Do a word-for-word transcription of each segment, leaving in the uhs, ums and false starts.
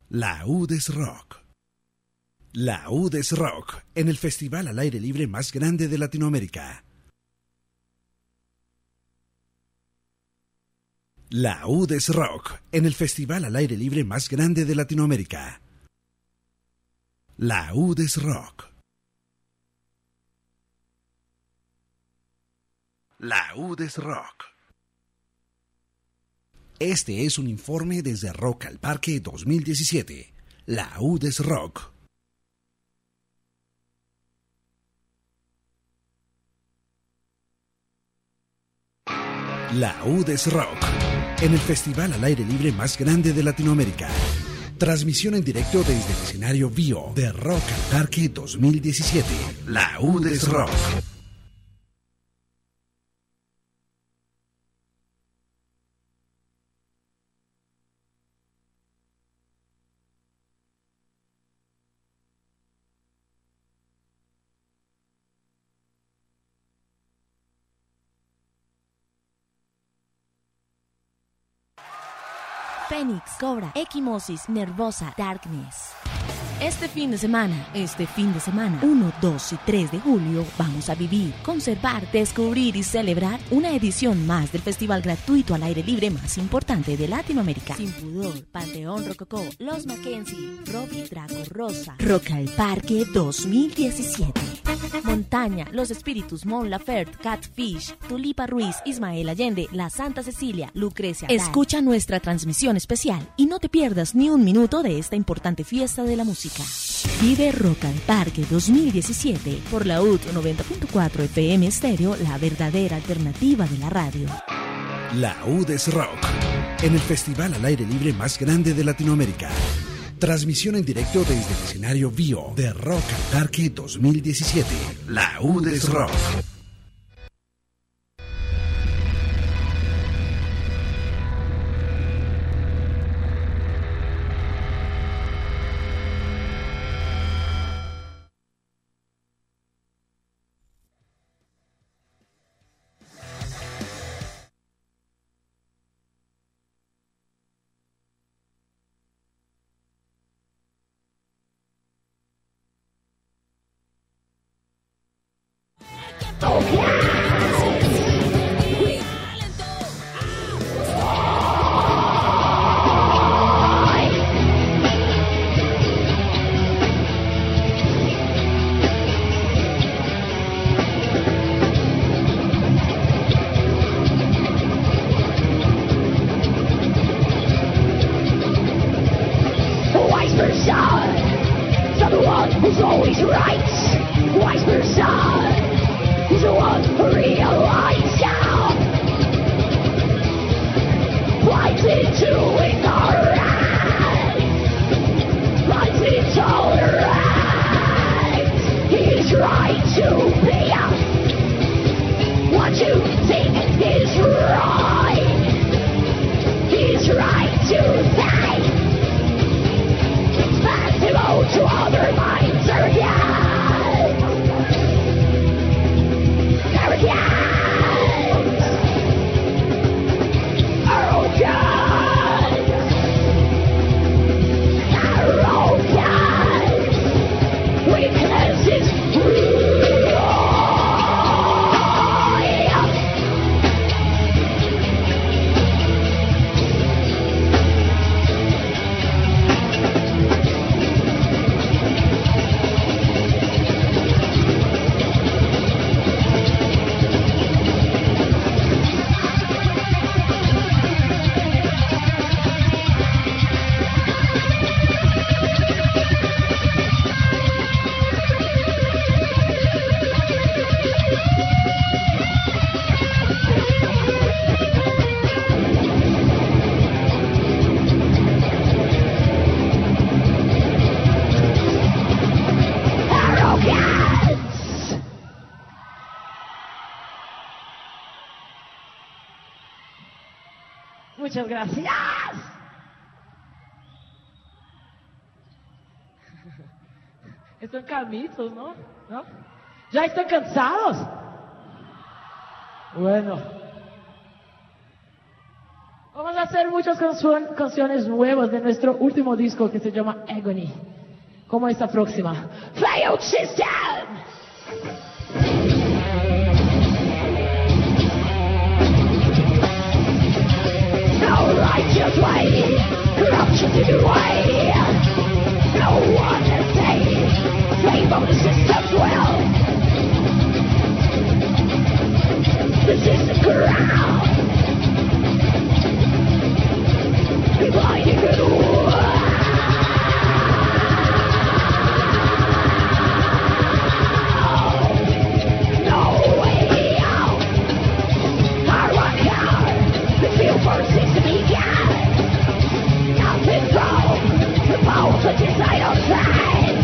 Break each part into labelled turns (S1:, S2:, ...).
S1: La U D E S Rock. La U D E S Rock, en el festival al aire libre más grande de Latinoamérica. La U D E S Rock, en el festival al aire libre más grande de Latinoamérica. La U D E S Rock. La U D E S Rock. Este es un informe desde Rock al Parque dos mil diecisiete. La U D E S Rock. La U D E S Rock, en el festival al aire libre más grande de Latinoamérica. Transmisión en directo desde el escenario Bio de Rock al Parque dos mil diecisiete. La U D E S Rock.
S2: Fénix, Cobra, Equimosis, Nervosa, Darkness. Este fin de semana, este fin de semana, uno, dos y tres de julio, vamos a vivir, conservar, descubrir y celebrar una edición más del festival gratuito al aire libre más importante de Latinoamérica. Sin Pudor, Panteón Rococó, Los Mackenzie, Robbie Draco Rosa, Rock al Parque dos mil diecisiete. Montaña, Los Espíritus, Mon Laferte, Catfish, Tulipa Ruiz, Ismael Allende, La Santa Cecilia, Lucrecia. Escucha nuestra transmisión especial y no te pierdas ni un minuto de esta importante fiesta de la música. Vive Rock al Parque dos mil diecisiete por la U T noventa punto cuatro F M Estéreo, la verdadera alternativa de la radio.
S1: La U D E S Rock, en el festival al aire libre más grande de Latinoamérica. Transmisión en directo desde el escenario Bio de Rock al Parque dos mil diecisiete. La U D E S Rock.
S3: Muchas gracias. Están calmitos, ¿no? ¿No? ¿Ya están cansados? Bueno. Vamos a hacer muchas cancio- canciones nuevas de nuestro último disco que se llama Agony. Como esta próxima. Failed System! No righteous way, corruption in the way. No one is safe, slave of the system's will. This is the ground, dividing the world. No way out. Hard hard, the feel for system began. Nothing wrong, the power to decide outside.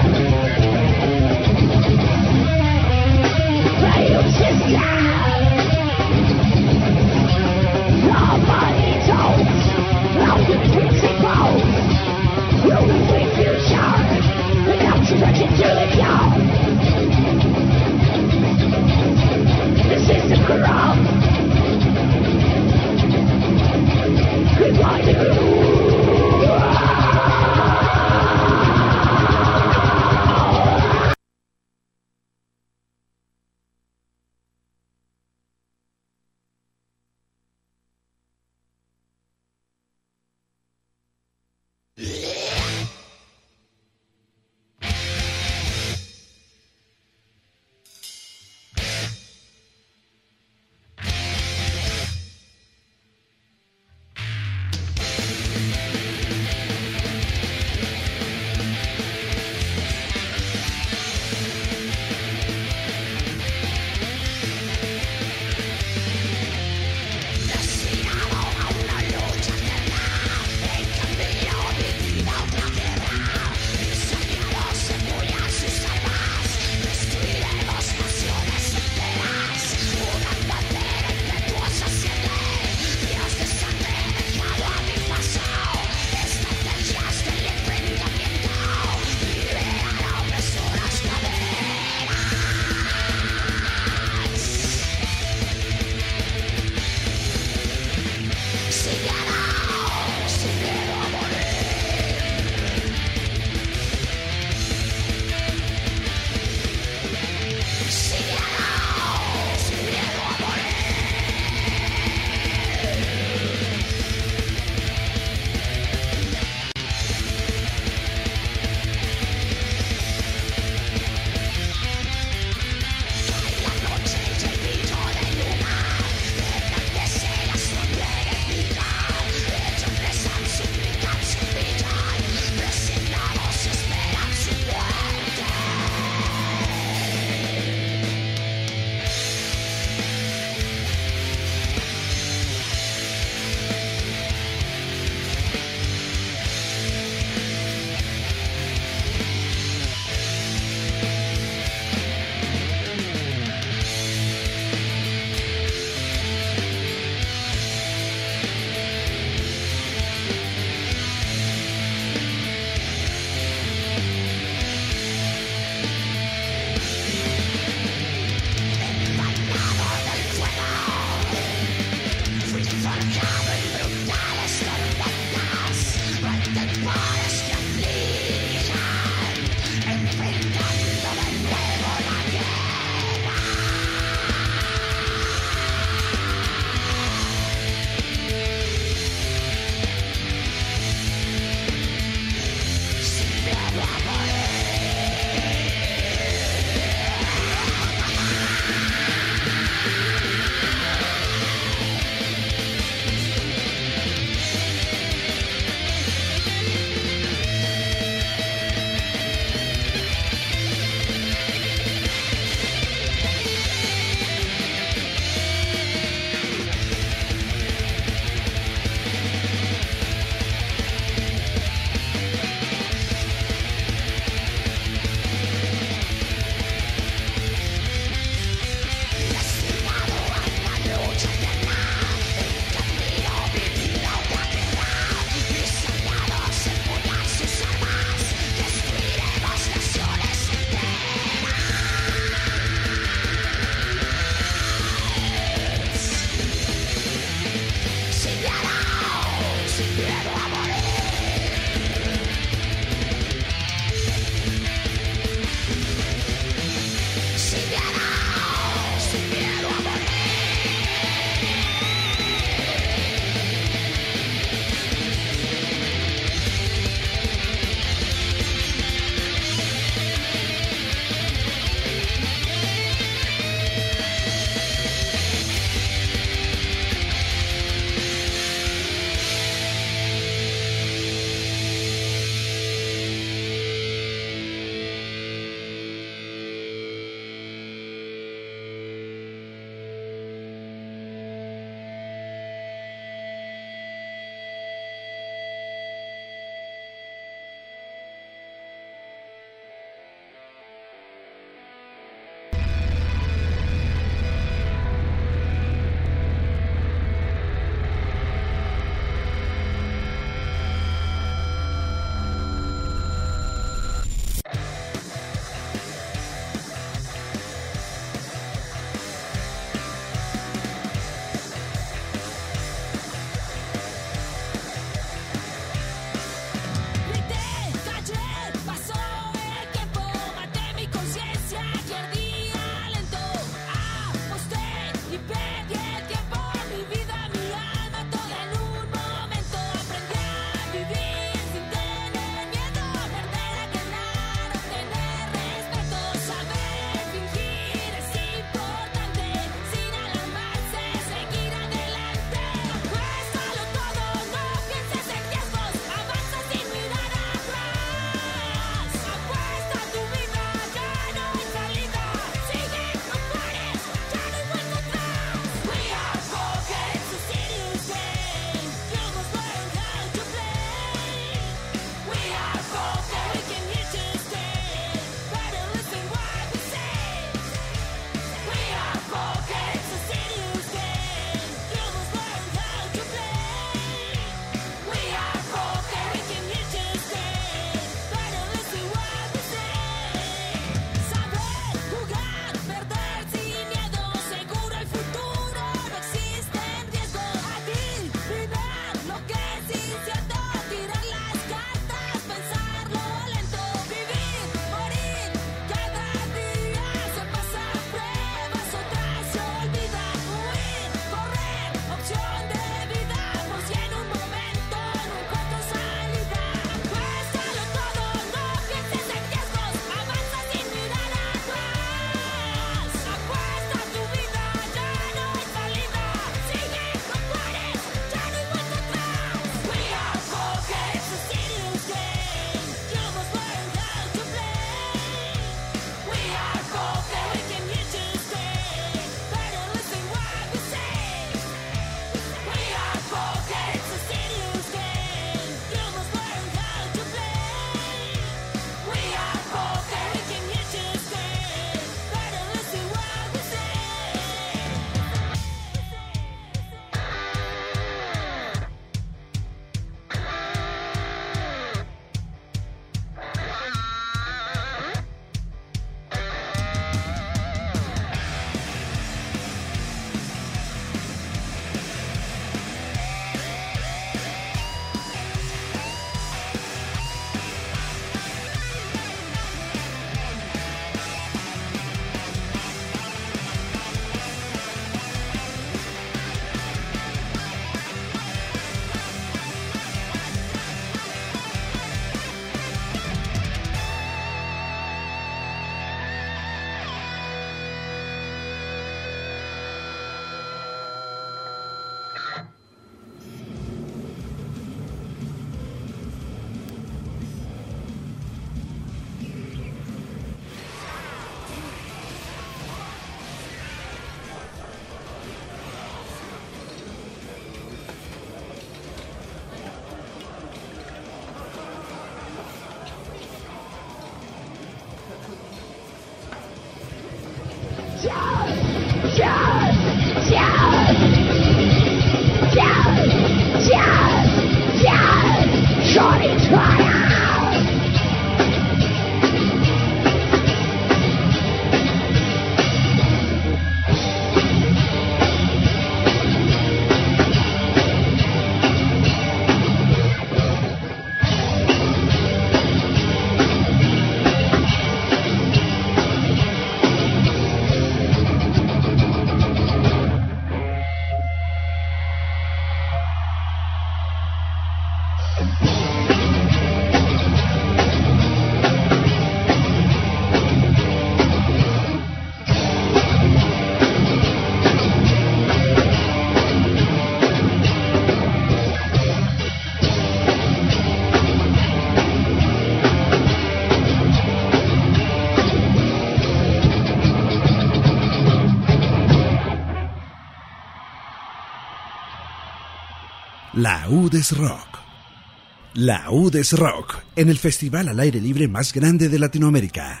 S1: La U D E S Rock. La U D E S Rock, en el festival al aire libre más grande de Latinoamérica.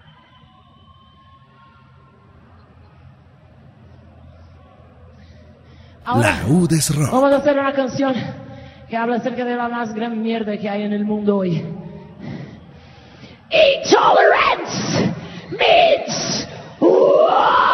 S4: Ahora,
S1: la U D E S Rock.
S4: Vamos a hacer una canción que habla acerca de la más gran mierda que hay en el mundo hoy. Intolerance means war.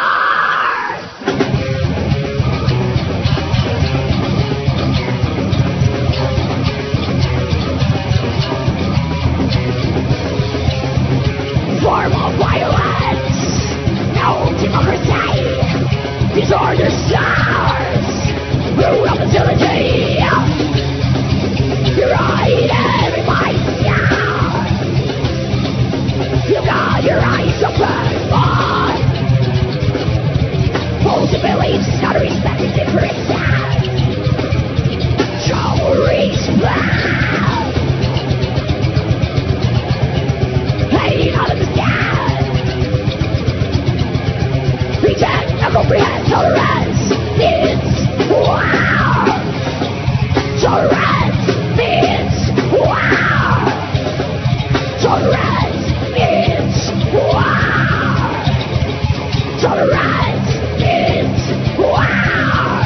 S4: Form of violence, no democracy. These are the stars, we're up until the day. You're right, everybody. You got your eyes open wide. Hold your beliefs, gotta respect the difference. Show respect. Hey, out of the sky. Reject and comprehend tolerance. It's wow. Tolerance means wow. Tolerance means wow. Tolerance means wow.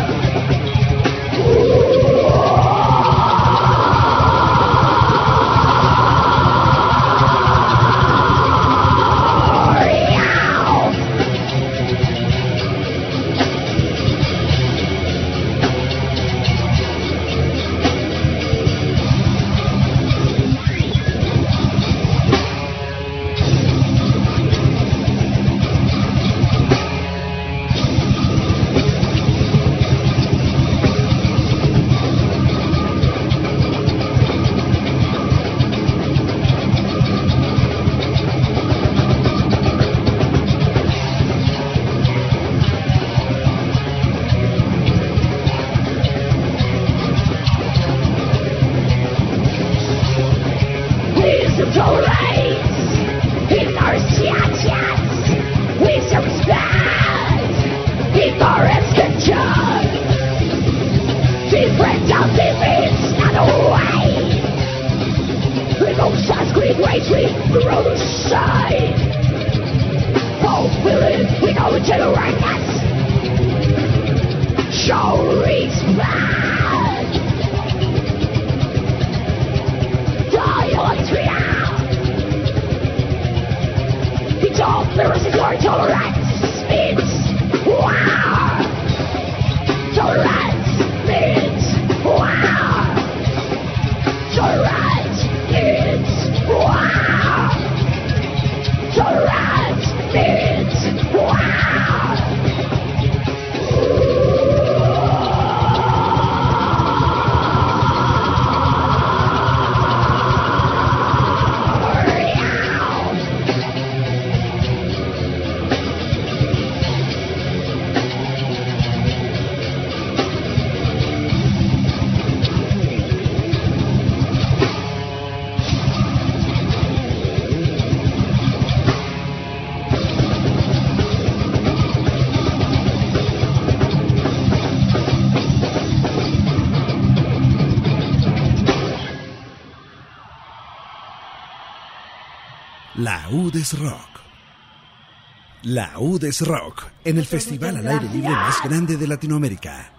S1: La U D E S Rock. La U D E S Rock, en el festival al aire libre más grande de Latinoamérica.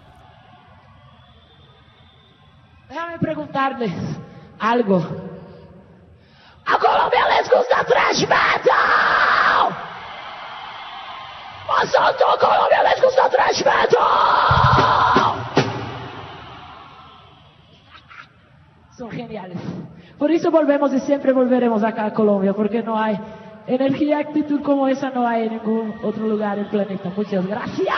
S4: Déjame preguntarles algo. ¿A Colombia les gusta thrash metal? ¿A Santo Colombia les gusta thrash metal? Son geniales. Por eso volvemos y siempre volveremos acá a Colombia, porque no hay energía y actitud como esa, no hay en ningún otro lugar del planeta. Muchas gracias.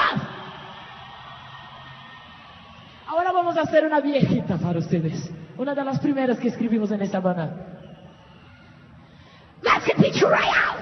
S4: Ahora vamos a hacer una viejita para ustedes, una de las primeras que escribimos en esta banda. Let's get picture right out.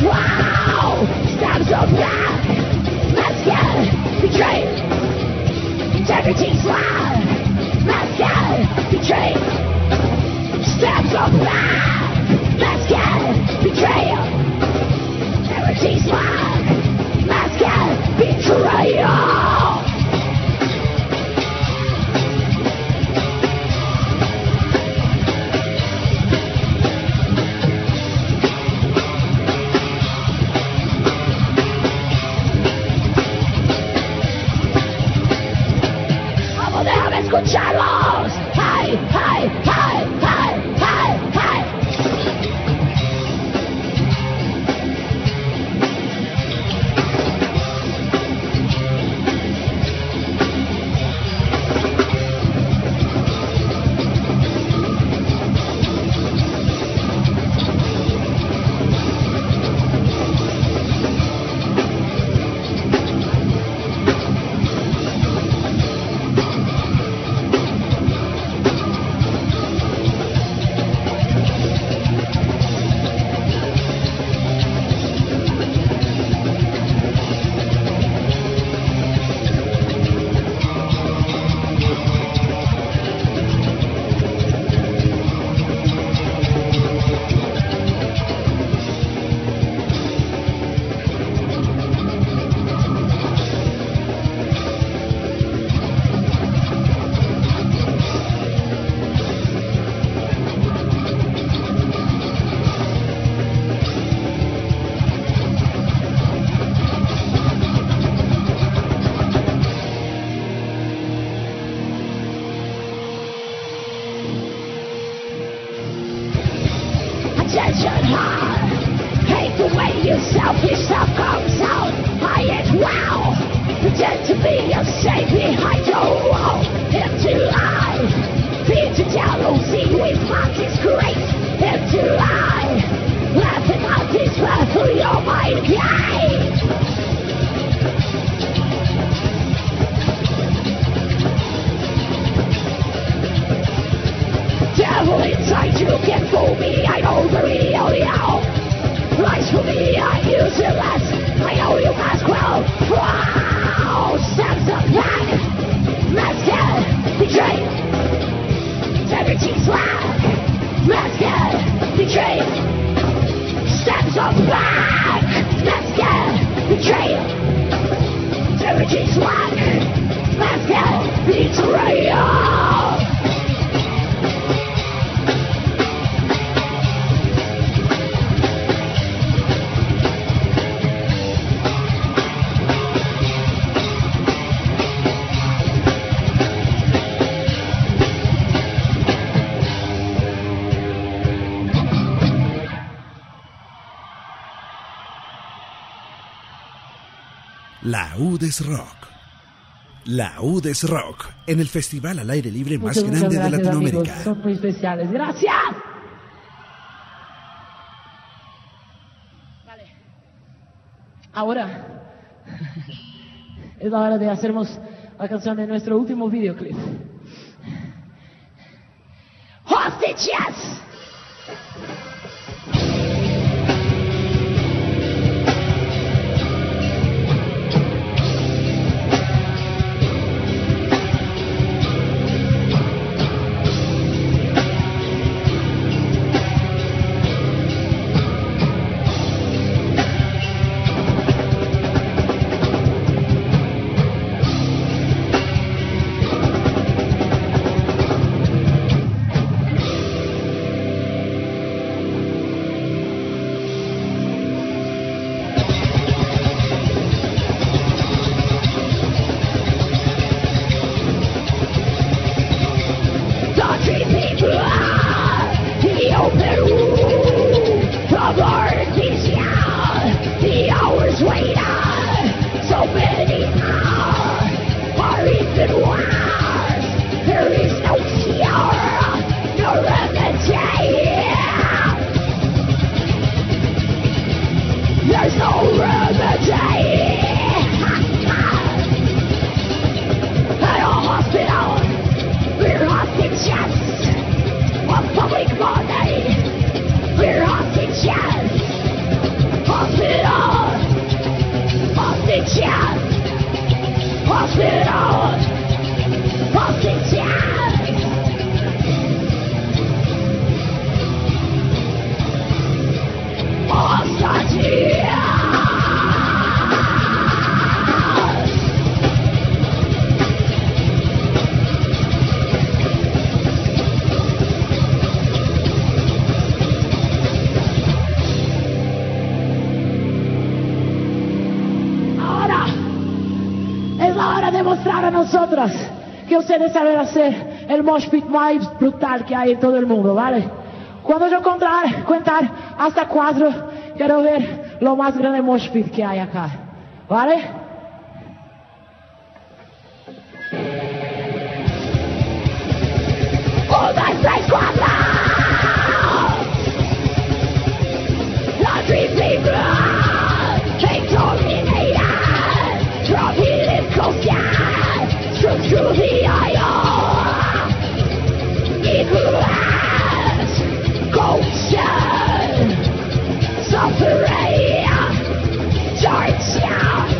S3: Wow! Stabs up back. Let's get betrayed. Integrity slide. Let's get betrayed. Stabs up back. Let's get betrayed. Integrity slide. Let's get betrayed. Escucharlos. Hey, hey, hey, hey, hey, hey. Attention hard. Hate the way you selfish self comes out. I ain't wow. Pretend to be a safe behind your wall. Empty lie. Fear to jealousy with my disgrace. Empty lie. Laughing at this battle, you're my guide. Devil inside you can fool me, I know the real you. Lies for me, I use it less, I know you ask well. Wow, stabs up back, let's get betrayed. Integrity slack, let's get betrayed. Stabs up back, let's get betrayed. Integrity slack, let's get betrayed.
S1: La U D E S Rock. La U D E S Rock, en el festival al aire libre más
S4: Muchas,
S1: grande
S4: muchas
S1: de
S4: gracias,
S1: Latinoamérica.
S4: amigos. Son muy especiales. Gracias. Vale. Ahora es la hora de hacernos la canción de nuestro último videoclip.
S3: Hostages!
S4: demostrar a nosotros que ustedes saben hacer el mosh pit más brutal que hay en todo el mundo, ¿vale? Cuando yo contar, contar hasta cuatro, quiero ver lo más grande mosh pit que hay acá, ¿vale?
S3: Un, dos, tres, cuatro. La trifibra, exterminator, repeated coaster, through the eye, equals, ghost, suffering, torture.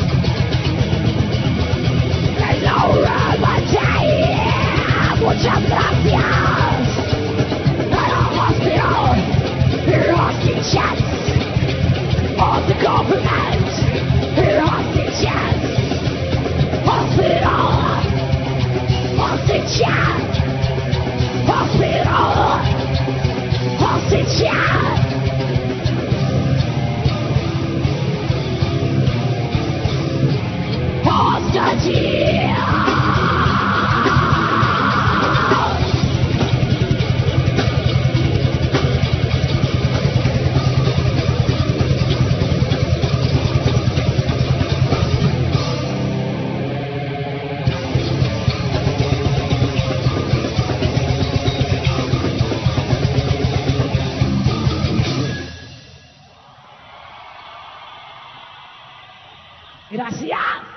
S3: There's no remedy. Muchas gracias. At a hospital, you're hostages of the government. You're hostages. Hospital, hostages. Hospital, hostages. Hostages. Gracias.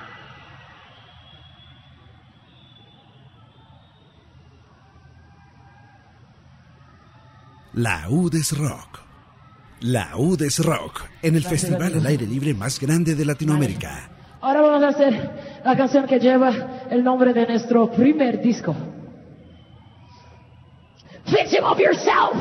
S1: La U D E S Rock. La U D E S Rock, en el
S4: Gracias,
S1: festival
S4: amigos.
S1: al aire libre más grande de Latinoamérica.
S4: Ahora vamos a hacer la canción que lleva el nombre de nuestro primer disco.
S3: Victim of yourself.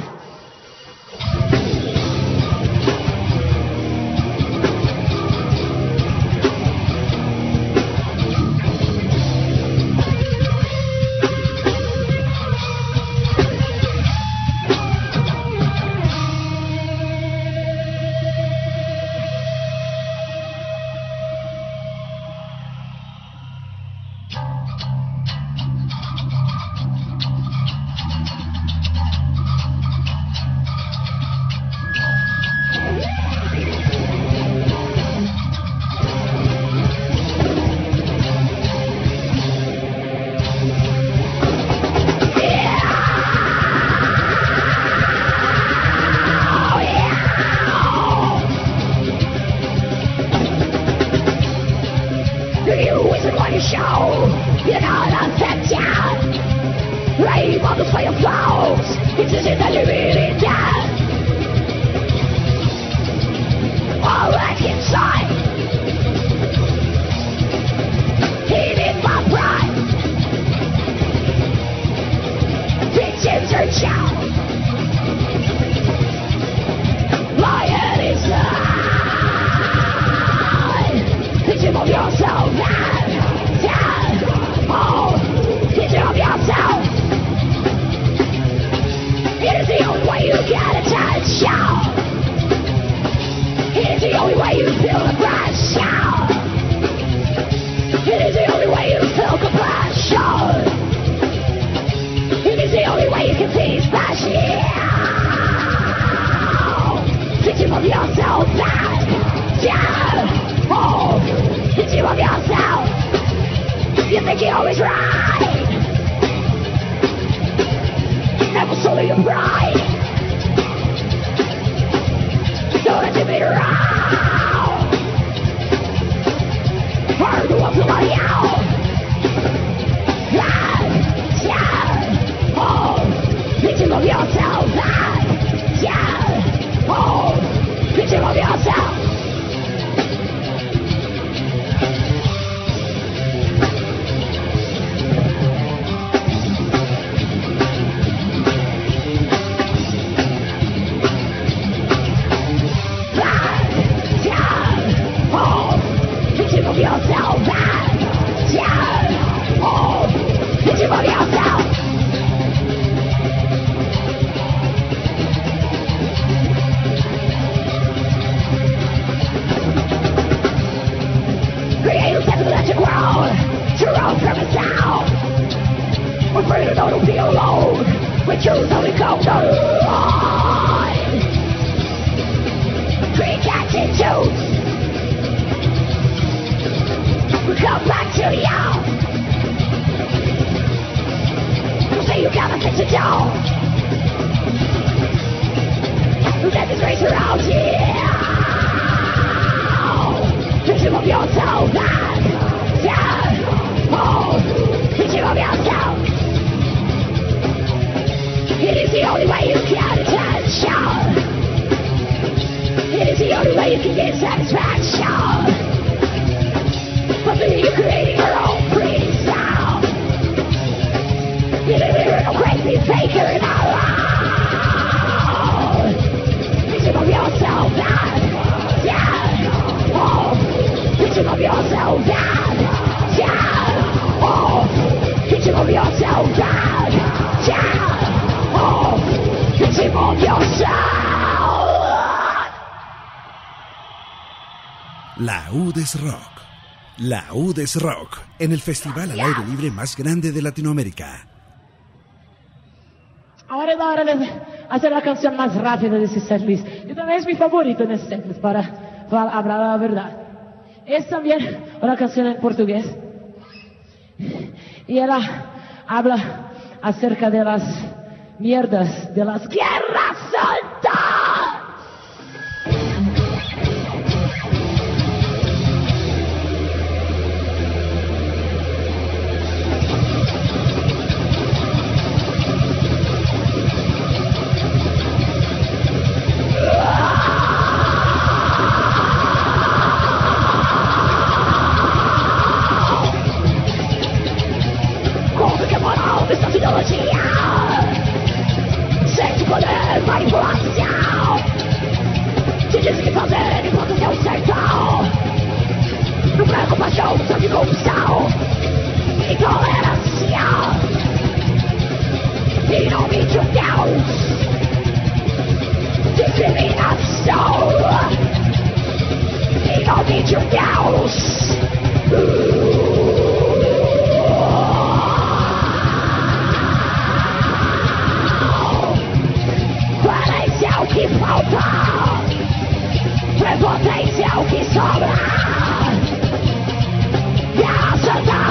S3: attitude. Come back to you. You say you got a thing to do. Let this race around you. Picture of yourself and yeah. Oh, picture of yourself. It is the only way you can attention. It is the only way you can get satisfaction. But then you're creating your own free sound. You're a crazy faker in our world. Picture of yourself and yeah. Oh, picture of yourself and yeah. Oh, picture of yourself and yeah. Oh, picture of yourself.
S1: La U D E S Rock. La U D E S Rock, en el festival al aire libre más grande de Latinoamérica.
S4: Ahora es la hora de hacer la canción más rápida de ese setlist. Y también es mi favorito en ese setlist, para, para hablar la verdad. Es también una canción en portugués. Y ella habla acerca de las mierdas de las guerras santas. Sente poder, manipulação. Se diz que fazer enquanto é o certo. Não prego paixão, só de corrupção. Intolerância. Em nome de um Deus. Discriminação. Em nome de um Deus. O que falta, prepotência é o que sobra. Guerra santa,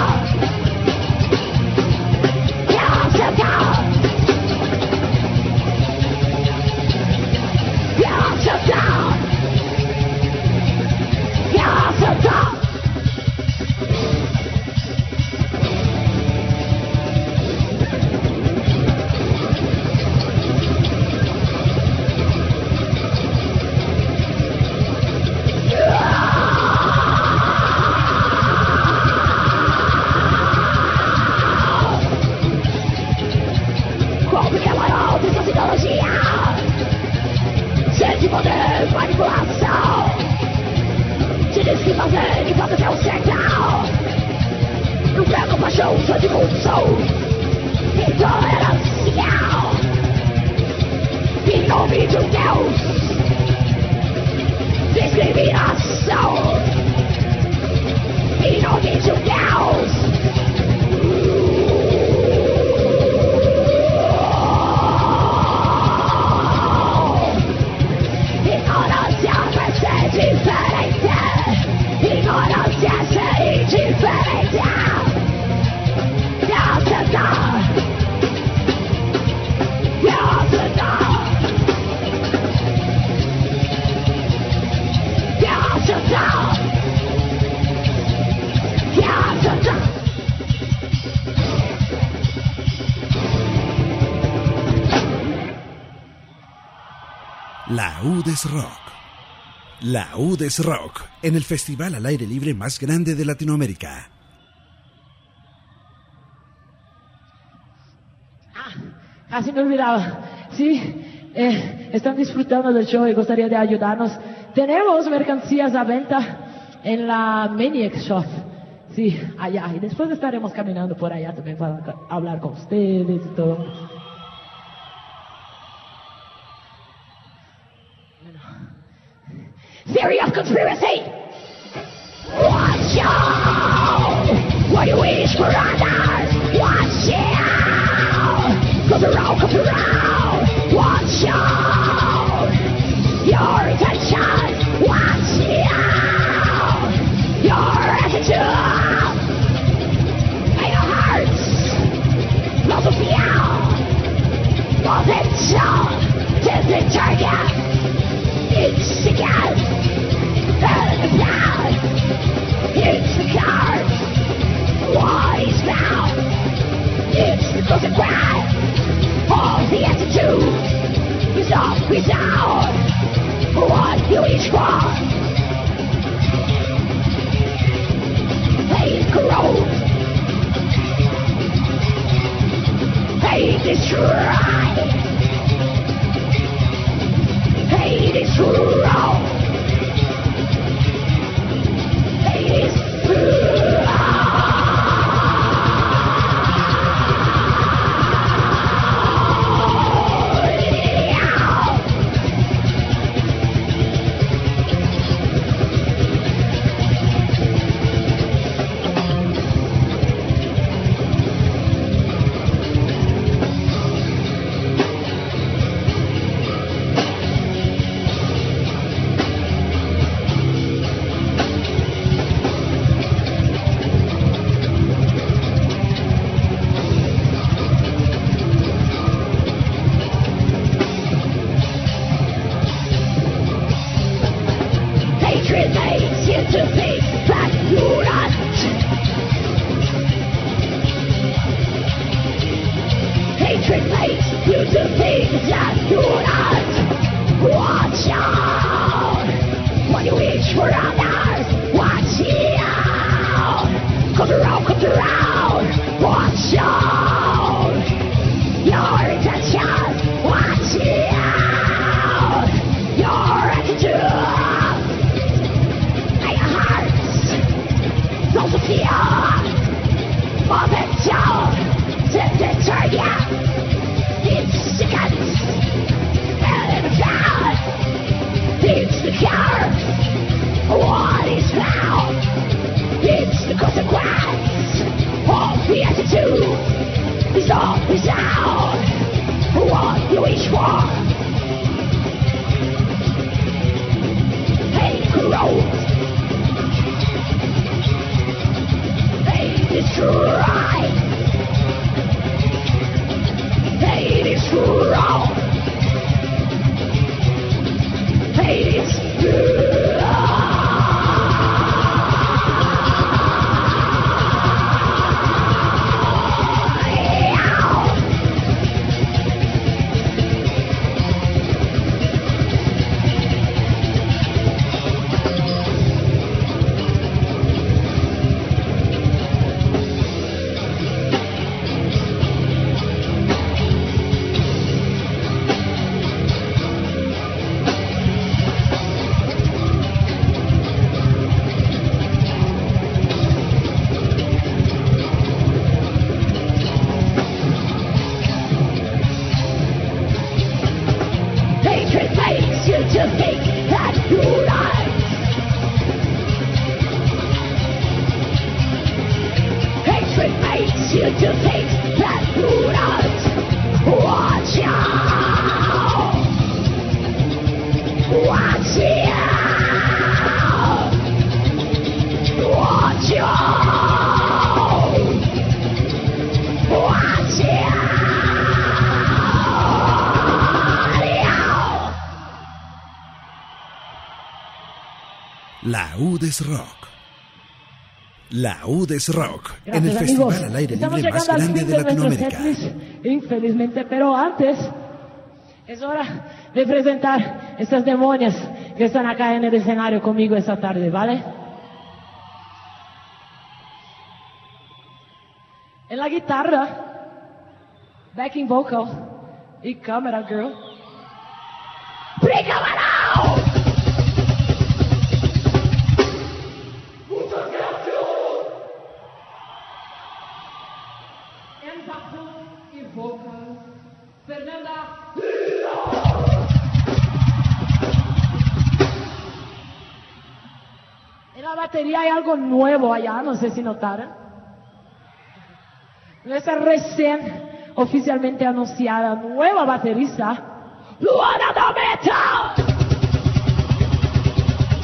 S4: guerra santa, guerra santa, guerra santa. Sente poder, manipulação. Se diz que fazer e fazer é o certo. Não prego paixão, só de corrupção. Intolerância. Em nome de um Deus. Discriminação. Em nome de um Deus. Diferente, ignorância é indiferente. Guerra santa, guerra santa, guerra santa, guerra santa.
S1: La U D E S Rock. La U D E S Rock, en el festival al aire libre más grande de Latinoamérica.
S4: Ah, casi me olvidaba. Sí, eh, están disfrutando del show y gustaría de ayudarnos. Tenemos mercancías a venta en la Maniac Shop. Sí, allá. Y después estaremos caminando por allá también para hablar con ustedes y todo.
S3: Theory of conspiracy! Watch out! What you wish for others? Watch out! Comes around, comes around! Watch out! Your attention! Watch out! Your attitude and your hearts, lots of fear, potential, distant target. It's the gun and the blood. It's the card. What is found? It's the consequence of the attitude. It's up, it's down. What you each want? Hate grows. Hate destroy. Hate is wrong. Hate is wrong.
S1: Laúdes Rock. Laúdes Rock.
S4: Gracias,
S1: en el
S4: amigos.
S1: festival al aire
S4: Estamos
S1: libre más
S4: llegando al
S1: grande
S4: fin
S1: de Latinoamérica.
S4: nuestro setlist, infelizmente, pero antes es hora de presentar estas demonias que están acá en el escenario conmigo esta tarde, ¿vale? En la guitarra, backing vocal y cámara girl. ¡Pricámara! En bajo y vocal, Fernanda. En la batería hay algo nuevo allá, no sé si notaron. Nuestra recién oficialmente anunciada nueva baterista, Luana Dameta.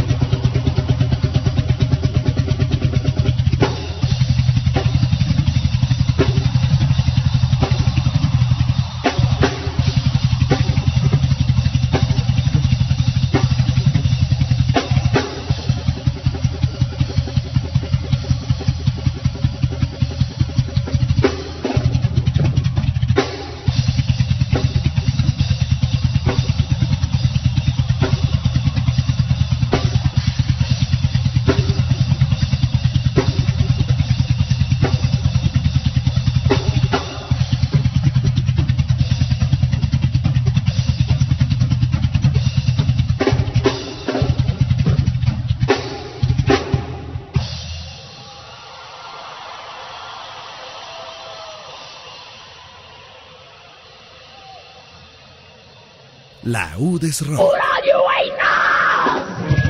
S1: Laúdes Rock.
S3: Radio Enough!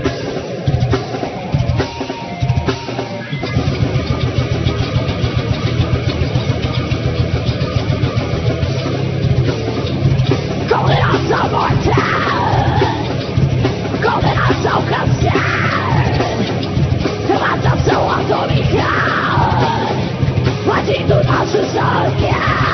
S3: Calling out some more time. Calling out some concern. To myself so autonomicado. Watching through my society.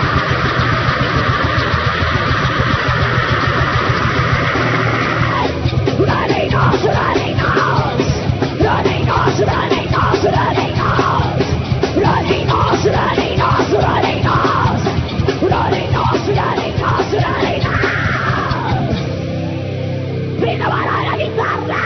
S3: Running off, running off. Running off, running off, running off. Running off, running off, running off. Running off, running off, running off. Prima para la guitarra.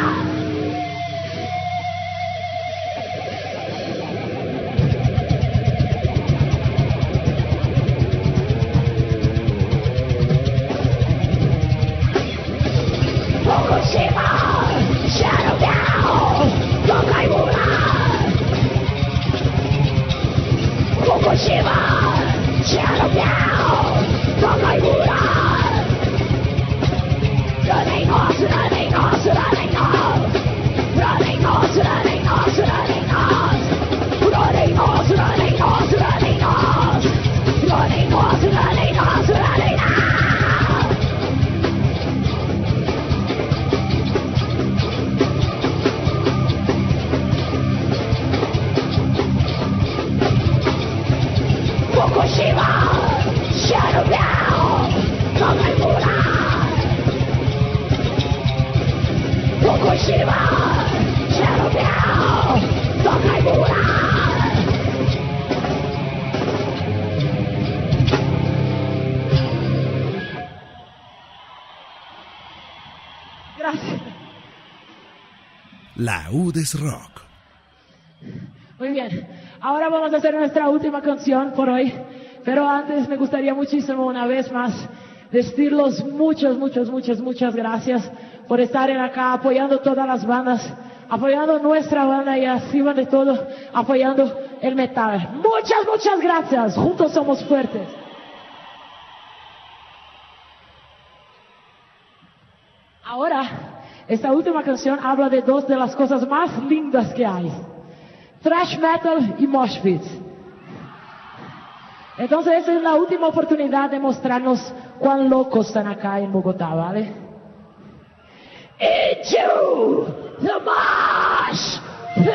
S3: Fukushima, shadow down, Tokaimura. Fukushima, shadow down, Tokaimura. Running off, running off, running off. Running off, running off, running off. Running off, running off, running off. Running off, running off, running off. Fukushima, shadow down, Tokaimura. Fukushima, shadow down, Tokaimura. Gracias.
S1: Laúdes Rock.
S4: Muy bien, ahora vamos a hacer nuestra última canción por hoy, pero antes me gustaría muchísimo una vez más decirles muchas, muchas, muchas, muchas gracias por estar en acá apoyando todas las bandas, apoyando nuestra banda y encima de todo apoyando el metal. Muchas, muchas gracias, juntos somos fuertes. Ahora, esta última canción habla de dos de las cosas más lindas que hay. Thrash metal y mosh pits. Entonces esa es la última oportunidad de mostrarnos cuán locos están acá en Bogotá, ¿vale? Into the mosh pit.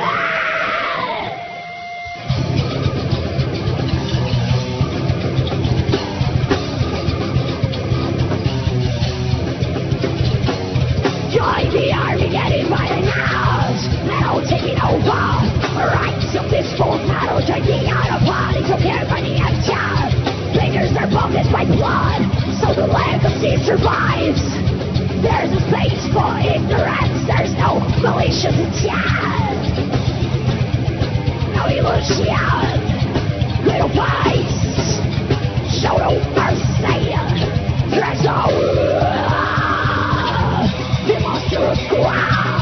S4: Join the army, get invited now. Metal taking over. Rights of this full metal, drinking out of bodies of everybody and town. Fingers are bumped by blood, so the legacy survives. There's a space for ignorance, there's no malicious intent. No illusion, little face, show no mercy. There's no demonstrous ground.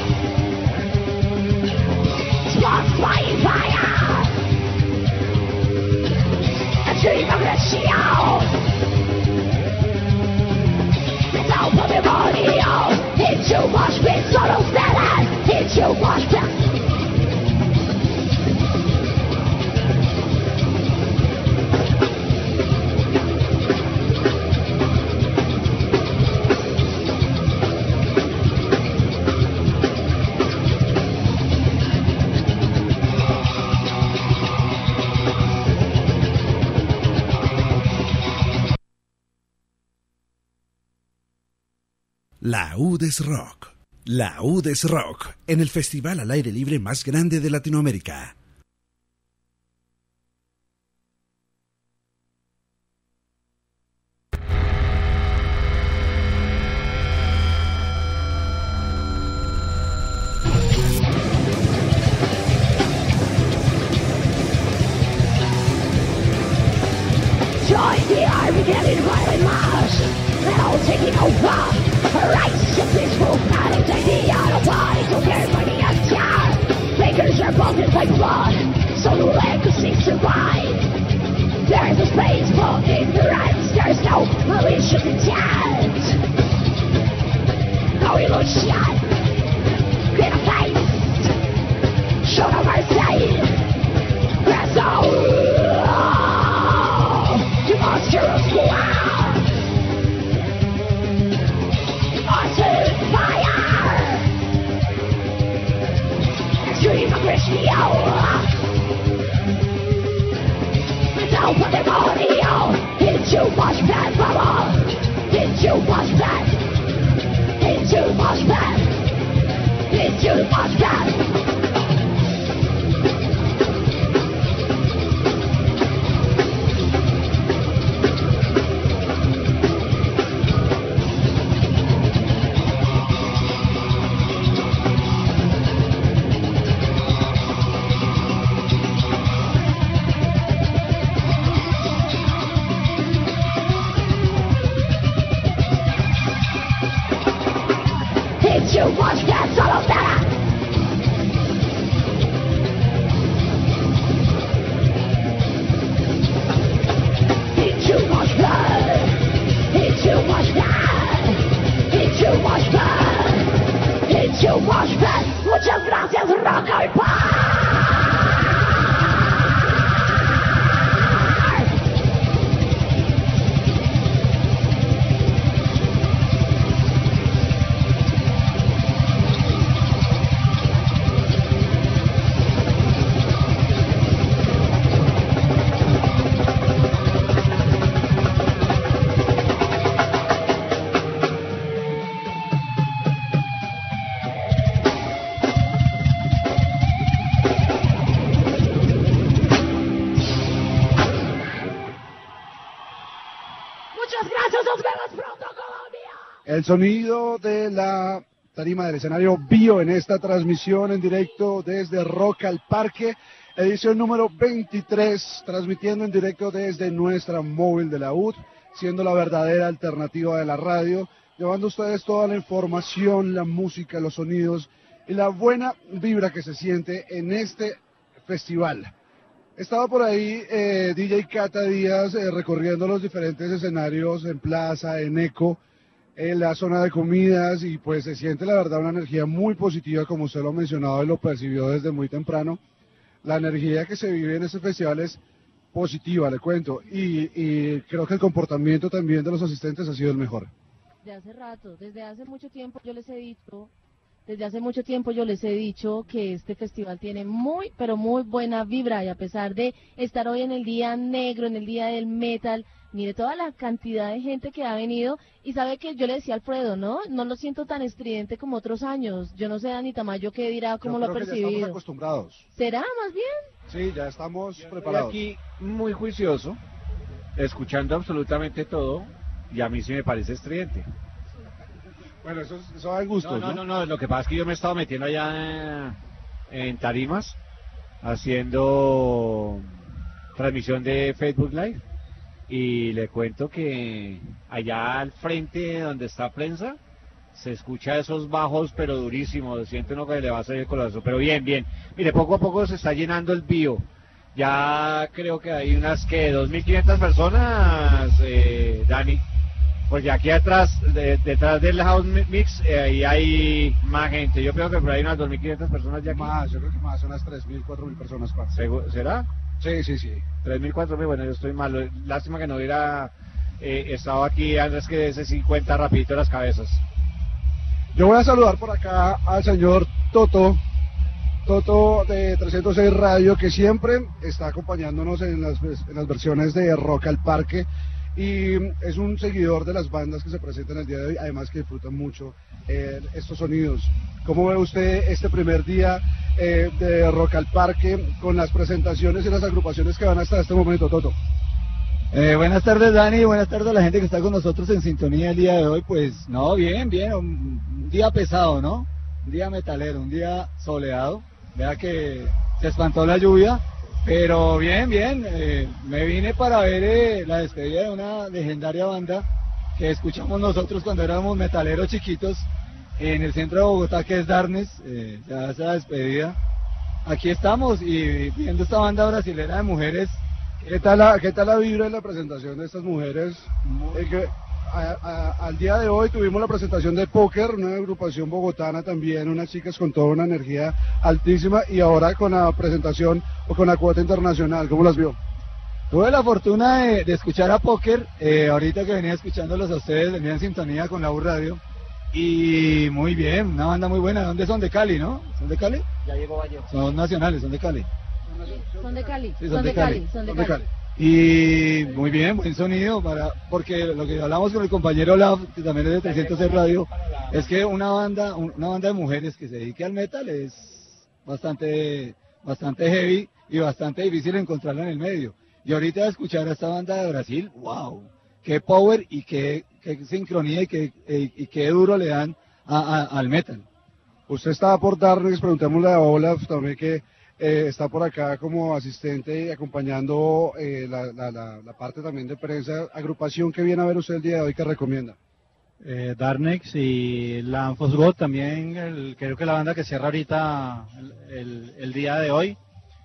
S4: Sparks flying fire. A dream of the shield. It's all pandemonium. It's too much bit subtle status. It's too much bit.
S1: Laúdes Rock. Laúdes Rock, en el festival al aire libre más grande de Latinoamérica.
S3: Join the army, get invited mass. Now taking over. Rights of this full battle, take the out of body, so everybody has time. Fingers are bumped by blood. shot in the face. Show no mercy. Press on. You must hear us wow. On fire. Extreme aggression. Don't put them on the out. It's too much bad, mama. It's too much bad. It's too much bad. It's too much bad. You watch that solo better. It's too much blood. It's too much blood. It's too much blood. It's too much blood. Muchas gracias, Rock al Parque.
S5: El sonido de la tarima del escenario Bio en esta transmisión en directo desde Rock al Parque, edición número veintitrés, transmitiendo en directo desde nuestra móvil de la U D, siendo la verdadera alternativa de la radio, llevando a ustedes toda la información, la música, los sonidos y la buena vibra que se siente en este festival. Estaba por ahí eh, D J Cata Díaz eh, recorriendo los diferentes escenarios en Plaza, en Eco, en la zona de comidas, y pues se siente la verdad una energía muy positiva, como usted lo ha mencionado y lo percibió desde muy temprano. La energía que se vive en este festival es positiva, le cuento, y, y creo que el comportamiento también de los asistentes ha sido el mejor.
S6: De hace rato, desde hace mucho tiempo yo les he dicho, desde hace mucho tiempo yo les he dicho que este festival tiene muy, pero muy buena vibra, y a pesar de estar hoy en el día negro, en el día del metal, mire toda la cantidad de gente que ha venido, y sabe que yo le decía a Alfredo, ¿no? No lo siento tan estridente como otros años. Yo no sé, Dani Tamayo, qué dirá, cómo lo ha percibido.
S5: Ya estamos acostumbrados.
S6: ¿Será más bien?
S5: Sí, ya estamos
S7: yo
S5: preparados.
S7: Estoy aquí muy juicioso, escuchando absolutamente todo, y a mí sí me parece estridente.
S5: Bueno, eso, eso va en gustos,
S7: no, no, no, no, lo que pasa es que yo me he estado metiendo allá en, en tarimas, haciendo transmisión de Facebook Live, y le cuento que allá al frente donde está prensa se escucha esos bajos pero durísimos, siente uno que le va a salir el corazón, pero bien, bien. Mire, poco a poco se está llenando el Bio, ya creo que hay unas que dos mil quinientas personas, eh, Dani, porque aquí atrás, de, detrás del House Mix, eh, ahí hay más gente. Yo creo que por ahí unas dos mil quinientas personas ya aquí.
S5: Más, yo creo que más, unas tres mil, cuatro mil personas.
S7: ¿Será?
S5: Sí, sí, sí.
S7: tres mil, cuatro mil, bueno, yo estoy malo. Lástima que no hubiera eh, estado aquí antes que ese cincuenta rapidito las cabezas.
S5: Yo voy a saludar por acá al señor Toto, Toto de trescientos seis Radio, que siempre está acompañándonos en las, en las versiones de Rock al Parque, y es un seguidor de las bandas que se presentan el día de hoy, además que disfrutan mucho eh, estos sonidos. ¿Cómo ve usted este primer día eh, de Rock al Parque con las presentaciones y las agrupaciones que van hasta este momento, Toto?
S8: Eh, buenas tardes, Dani, buenas tardes a la gente que está con nosotros en sintonía el día de hoy. Pues no, bien, bien, un, un día pesado, ¿no? Un día metalero, un día soleado. Vea que se espantó la lluvia, pero bien, bien, eh, me vine para ver eh, la despedida de una legendaria banda que escuchamos nosotros cuando éramos metaleros chiquitos en el centro de Bogotá, que es Darkness, eh, ya esa despedida. Aquí estamos y viendo esta banda brasilera de mujeres.
S5: ¿Qué tal la, qué tal la vibra en la presentación de estas mujeres? Eh, que a, a, al día de hoy tuvimos la presentación de Póker, una agrupación bogotana también, unas chicas con toda una energía altísima, y ahora con la presentación o con la cuota internacional, ¿cómo las vio?
S8: Tuve la fortuna de, de escuchar a Póker, eh, ahorita que venía escuchándolos a ustedes, venía en sintonía con la U Radio, y muy bien, una banda muy buena. ¿Dónde son? De Cali, ¿no? ¿Son de Cali?
S7: Ya llegó Valle.
S8: Son nacionales, son de Cali.
S6: Son de Cali,
S8: Sí,
S6: son de Cali, son de Cali.
S8: Y muy bien, buen sonido, para porque lo que hablamos con el compañero Olaf, que también es de trescientos seis Radio, es que una banda una banda de mujeres que se dedique al metal es bastante bastante heavy y bastante difícil encontrarla en el medio. Y ahorita escuchar a esta banda de Brasil, wow, qué power y qué, qué sincronía y qué, y, y qué duro le dan a, a, al metal.
S5: Usted estaba por Darkness, preguntémosle a Olaf también que eh, está por acá como asistente y acompañando eh, la, la, la, la parte también de prensa. Agrupación que viene a ver usted el día de hoy, que recomienda.
S9: Eh, Darknex y Lamb of God también, el, creo que la banda que cierra ahorita el, el, el día de hoy.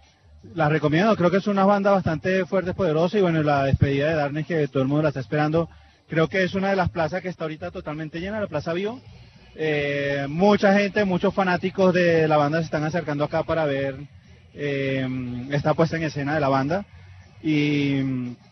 S9: La recomiendo, creo que es una banda bastante fuerte, poderosa, y bueno, la despedida de Darknex, que todo el mundo la está esperando, creo que es una de las plazas que está ahorita totalmente llena, la Plaza Vivo. Eh, mucha gente, muchos fanáticos de la banda se están acercando acá para ver eh, esta puesta en escena de la banda, y,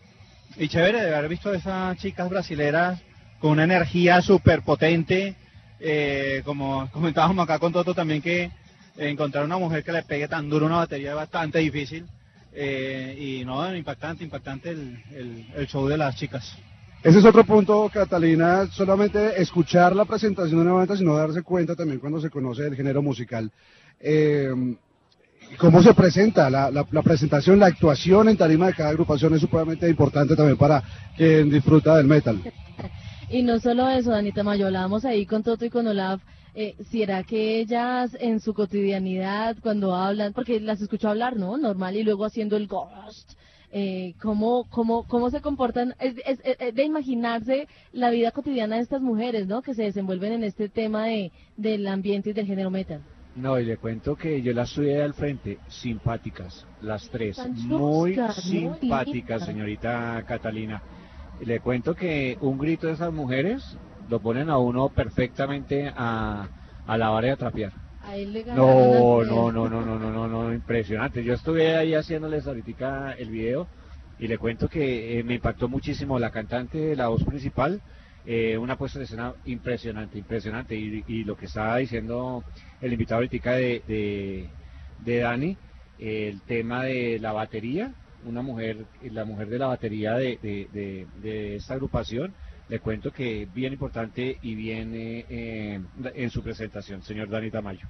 S9: y chévere de haber visto a esas chicas brasileras con una energía súper potente, eh, como comentábamos acá con Toto también, que encontrar una mujer que le pegue tan duro una batería es bastante difícil, eh, y no, impactante, impactante el, el, el show de las chicas.
S5: Ese es otro punto, Catalina, solamente escuchar la presentación de una banda, sino darse cuenta también cuando se conoce el género musical. Eh, ¿Cómo se presenta? La, la, la presentación, la actuación en tarima de cada agrupación es supremamente importante también para quien disfruta del metal.
S6: Y no solo eso, Danita Mayo, hablábamos ahí con Toto y con Olaf. Eh, ¿Será que ellas en su cotidianidad, cuando hablan, porque las escucho hablar, ¿no? Normal, y luego haciendo el ghost, eh, ¿cómo, cómo, cómo se comportan? Es, es, es de imaginarse la vida cotidiana de estas mujeres, ¿no? Que se desenvuelven en este tema de, del ambiente y del género metal.
S7: No, y le cuento que yo las subí al frente, simpáticas, las tres,
S6: Tan
S7: muy
S6: chuscas, muy
S7: simpáticas,
S6: lindas.
S7: señorita Catalina. Y le cuento que un grito de esas mujeres lo ponen a uno perfectamente a, a lavar y a trapear.
S6: A él le ganaron
S7: No,
S6: al
S7: no, no, no, no, no, no, no, impresionante. Yo estuve ahí haciéndoles ahorita el video y le cuento que eh, me impactó muchísimo la cantante, la voz principal, eh, una puesta de escena impresionante, impresionante. Y, y lo que estaba diciendo el invitado ahorita de, de, de Dani, eh, el tema de la batería, una mujer, la mujer de la batería de, de, de, de esta agrupación, le cuento que bien importante y bien eh, eh, en su presentación, señor Dani Tamayo.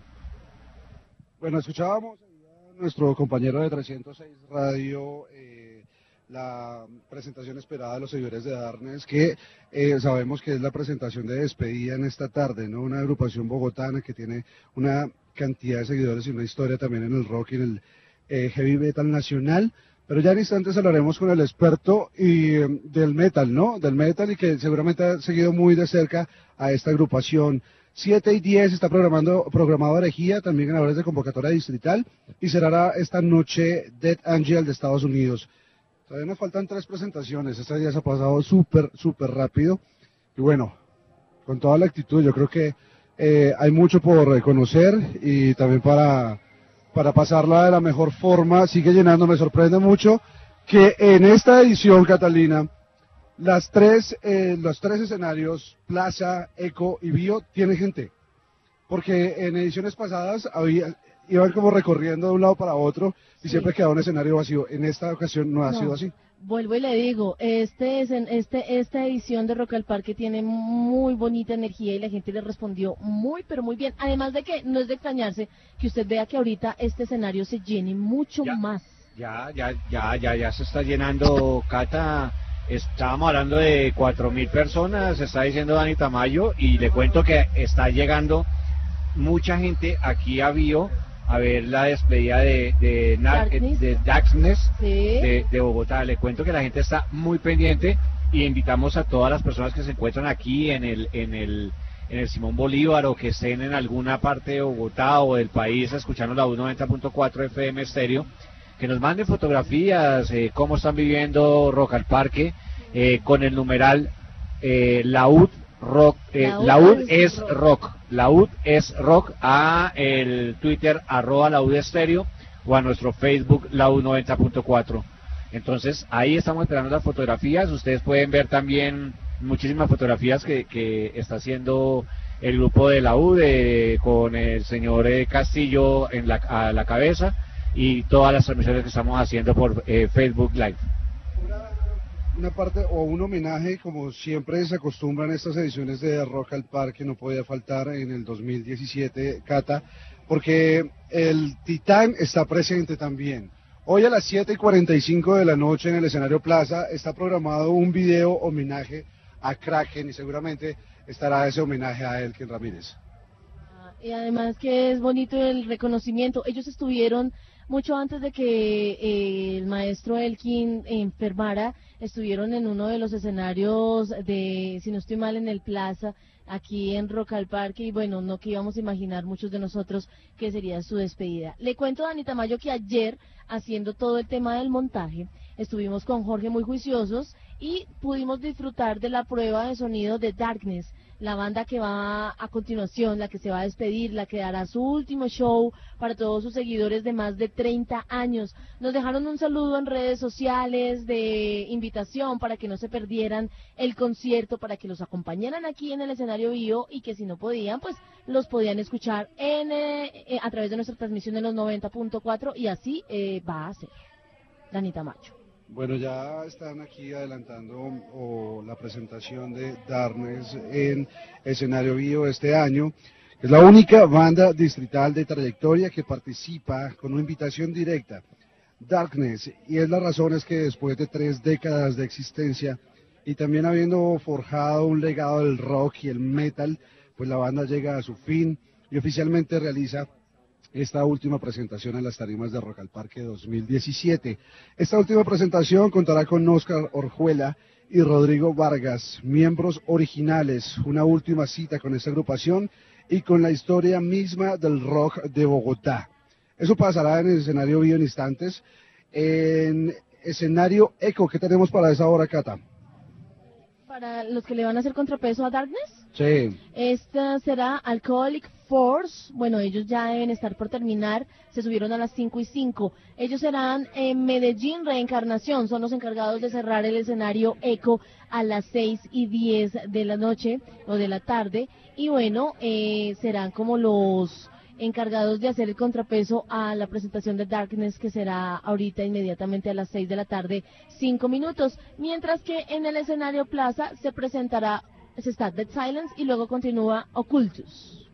S5: Bueno, escuchábamos a nuestro compañero de trescientos seis Radio, eh, la presentación esperada de los seguidores de Darkness, que eh, sabemos que es la presentación de despedida en esta tarde, ¿no? Una agrupación bogotana que tiene una cantidad de seguidores y una historia también en el rock y en el eh, heavy metal nacional. Pero ya en instantes hablaremos con el experto y, eh, del metal, ¿no? Del metal, y que seguramente ha seguido muy de cerca a esta agrupación. siete y diez está programando, programado Herejía, también ganadores de convocatoria distrital, y cerrará esta noche Dead Angel de Estados Unidos. Todavía nos faltan tres presentaciones, este día se ha pasado súper, súper rápido, y bueno, con toda la actitud, yo creo que eh, hay mucho por conocer y también para... para pasarla de la mejor forma. Sigue llenando, me sorprende mucho que en esta edición, Catalina, las tres, eh, los tres escenarios, Plaza, Eco y Bio, tienen gente, porque en ediciones pasadas había, iban como recorriendo de un lado para otro y
S6: Sí.
S5: siempre quedaba un escenario vacío. En esta ocasión no ha
S6: No.
S5: sido así.
S6: Vuelvo y le digo, este es en este esta edición de Rock al Parque tiene muy bonita energía y la gente le respondió muy pero muy bien. Además de que no es de extrañarse que usted vea que ahorita este escenario se llene mucho
S7: Ya.
S6: más.
S7: Ya, ya, ya, ya, ya se está llenando, Cata. Estábamos hablando de cuatro mil personas, está diciendo Dani Tamayo, y le cuento que está llegando mucha gente aquí a Bio a ver la despedida de, de, Na-
S6: Darkness.
S7: de Darkness
S6: Sí.
S7: de, de Bogotá. Le cuento que la gente está muy pendiente y invitamos a todas las personas que se encuentran aquí en el, en el, en el Simón Bolívar, o que estén en alguna parte de Bogotá o del país escuchando la U noventa punto cuatro F M estéreo, que nos manden fotografías, eh, cómo están viviendo Rock al Parque, eh, con el numeral eh, Laúd Rock, eh,
S6: Laúd
S7: Laúd
S6: es
S7: es rock, Laúd es rock, a el Twitter arroba Laúd Estéreo o a nuestro Facebook Laúd noventa punto cuatro. Entonces ahí estamos esperando las fotografías. Ustedes pueden ver también muchísimas fotografías que, que está haciendo el grupo de Laúd eh, con el señor eh, Castillo en la, a la cabeza, y todas las transmisiones que estamos haciendo por eh, Facebook Live.
S5: Una parte o un homenaje, como siempre se acostumbra en estas ediciones de Rock al Parque, no podía faltar en el dos mil diecisiete, Cata, porque el Titán está presente también. Hoy a las siete y cuarenta y cinco de la noche en el escenario Plaza está programado un video homenaje a Kraken, y seguramente estará ese homenaje a Elkin Ramírez.
S6: Y además que es bonito el reconocimiento. Ellos estuvieron mucho antes de que eh, el maestro Elkin enfermara, estuvieron en uno de los escenarios de, si no estoy mal, en el Plaza, aquí en Rock al Parque, y bueno, no que íbamos a imaginar muchos de nosotros que sería su despedida. Le cuento a Dani Tamayo que ayer, haciendo todo el tema del montaje, estuvimos con Jorge muy juiciosos y pudimos disfrutar de la prueba de sonido de Darkness, la banda que va a continuación, la que se va a despedir, la que dará su último show para todos sus seguidores de más de treinta años. Nos dejaron un saludo en redes sociales de invitación para que no se perdieran el concierto, para que los acompañaran aquí en el escenario vivo, y que si no podían, pues los podían escuchar en eh, eh, a través de nuestra transmisión en los noventa punto cuatro, y así eh, va a ser. Dani Tamayo.
S5: Bueno, ya están aquí adelantando o, la presentación de Darkness en escenario vivo este año. Es la única banda distrital de trayectoria que participa con una invitación directa. Darkness, y es la razón es que después de tres décadas de existencia y también habiendo forjado un legado del rock y el metal, pues la banda llega a su fin y oficialmente realiza esta última presentación en las tarimas de Rock al Parque dos mil diecisiete. Esta última presentación contará con Óscar Orjuela y Rodrigo Vargas, miembros originales, una última cita con esta agrupación y con la historia misma del rock de Bogotá. Eso pasará en el escenario vivo en instantes. En escenario Eco, ¿qué tenemos para esa hora, Cata?
S6: Para los que le van a hacer contrapeso a Darkness,
S5: Sí.
S6: esta será Alcoholic Force. Bueno, ellos ya deben estar por terminar, se subieron a las cinco y cinco. Ellos serán en Medellín Reencarnación, son los encargados de cerrar el escenario Eco a las seis y diez de la noche o de la tarde, y bueno, eh, serán como los encargados de hacer el contrapeso a la presentación de Darkness, que será ahorita inmediatamente a las seis de la tarde, cinco minutos, mientras que en el escenario Plaza se presentará, se está Dead Silence y luego continúa Occultus.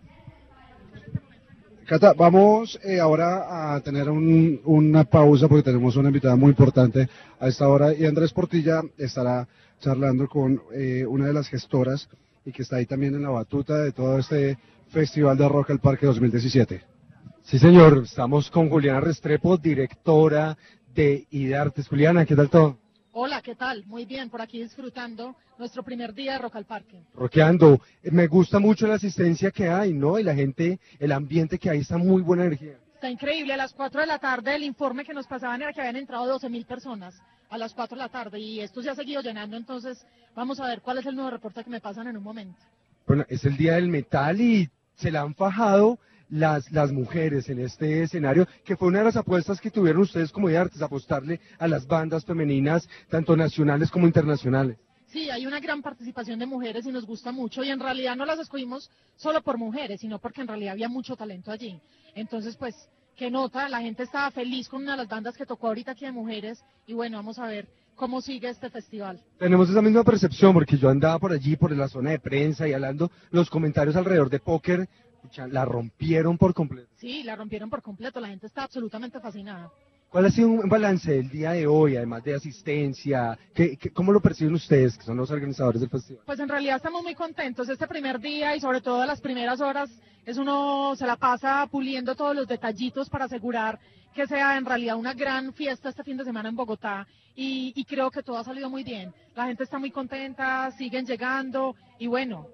S5: Cata, vamos eh, ahora a tener un, una pausa porque tenemos una invitada muy importante a esta hora, y Andrés Portilla estará charlando con eh, una de las gestoras y que está ahí también en la batuta de todo este Festival de Rock al Parque dos mil diecisiete.
S10: Sí, señor, estamos con Juliana Restrepo, directora de IDARTES. Juliana, ¿qué tal todo?
S11: Hola, ¿qué tal? Muy bien, por aquí disfrutando nuestro primer día de Rock al Parque.
S10: Roqueando, me gusta mucho la asistencia que hay, ¿no? Y la gente, el ambiente que hay, está muy buena energía.
S11: Está increíble, a las cuatro de la tarde el informe que nos pasaban era que habían entrado doce mil personas a las cuatro de la tarde, y esto se ha seguido llenando, entonces vamos a ver cuál es el nuevo reporte que me pasan en un momento.
S10: Bueno, es el Día del Metal y se la han fajado las, las mujeres en este escenario, que fue una de las apuestas que tuvieron ustedes como IDARTES, apostarle a las bandas femeninas, tanto nacionales como internacionales.
S11: Sí, hay una gran participación de mujeres y nos gusta mucho, y en realidad no las escogimos solo por mujeres, sino porque en realidad había mucho talento allí. Entonces, pues, qué nota, la gente estaba feliz con una de las bandas que tocó ahorita aquí de mujeres, y bueno, vamos a ver cómo sigue este festival.
S10: Tenemos esa misma percepción, porque yo andaba por allí, por la zona de prensa, y hablando los comentarios alrededor de póker, pucha, la rompieron por completo.
S11: Sí, la rompieron por completo, la gente está absolutamente fascinada.
S10: ¿Cuál ha sido un balance del día de hoy, además de asistencia? ¿Qué, qué, ¿Cómo lo perciben ustedes, que son los organizadores del festival?
S11: Pues en realidad estamos muy contentos. Este primer día y sobre todo las primeras horas, es uno se la pasa puliendo todos los detallitos para asegurar que sea en realidad una gran fiesta este fin de semana en Bogotá, y, y creo que todo ha salido muy bien. La gente está muy contenta, siguen llegando, y bueno,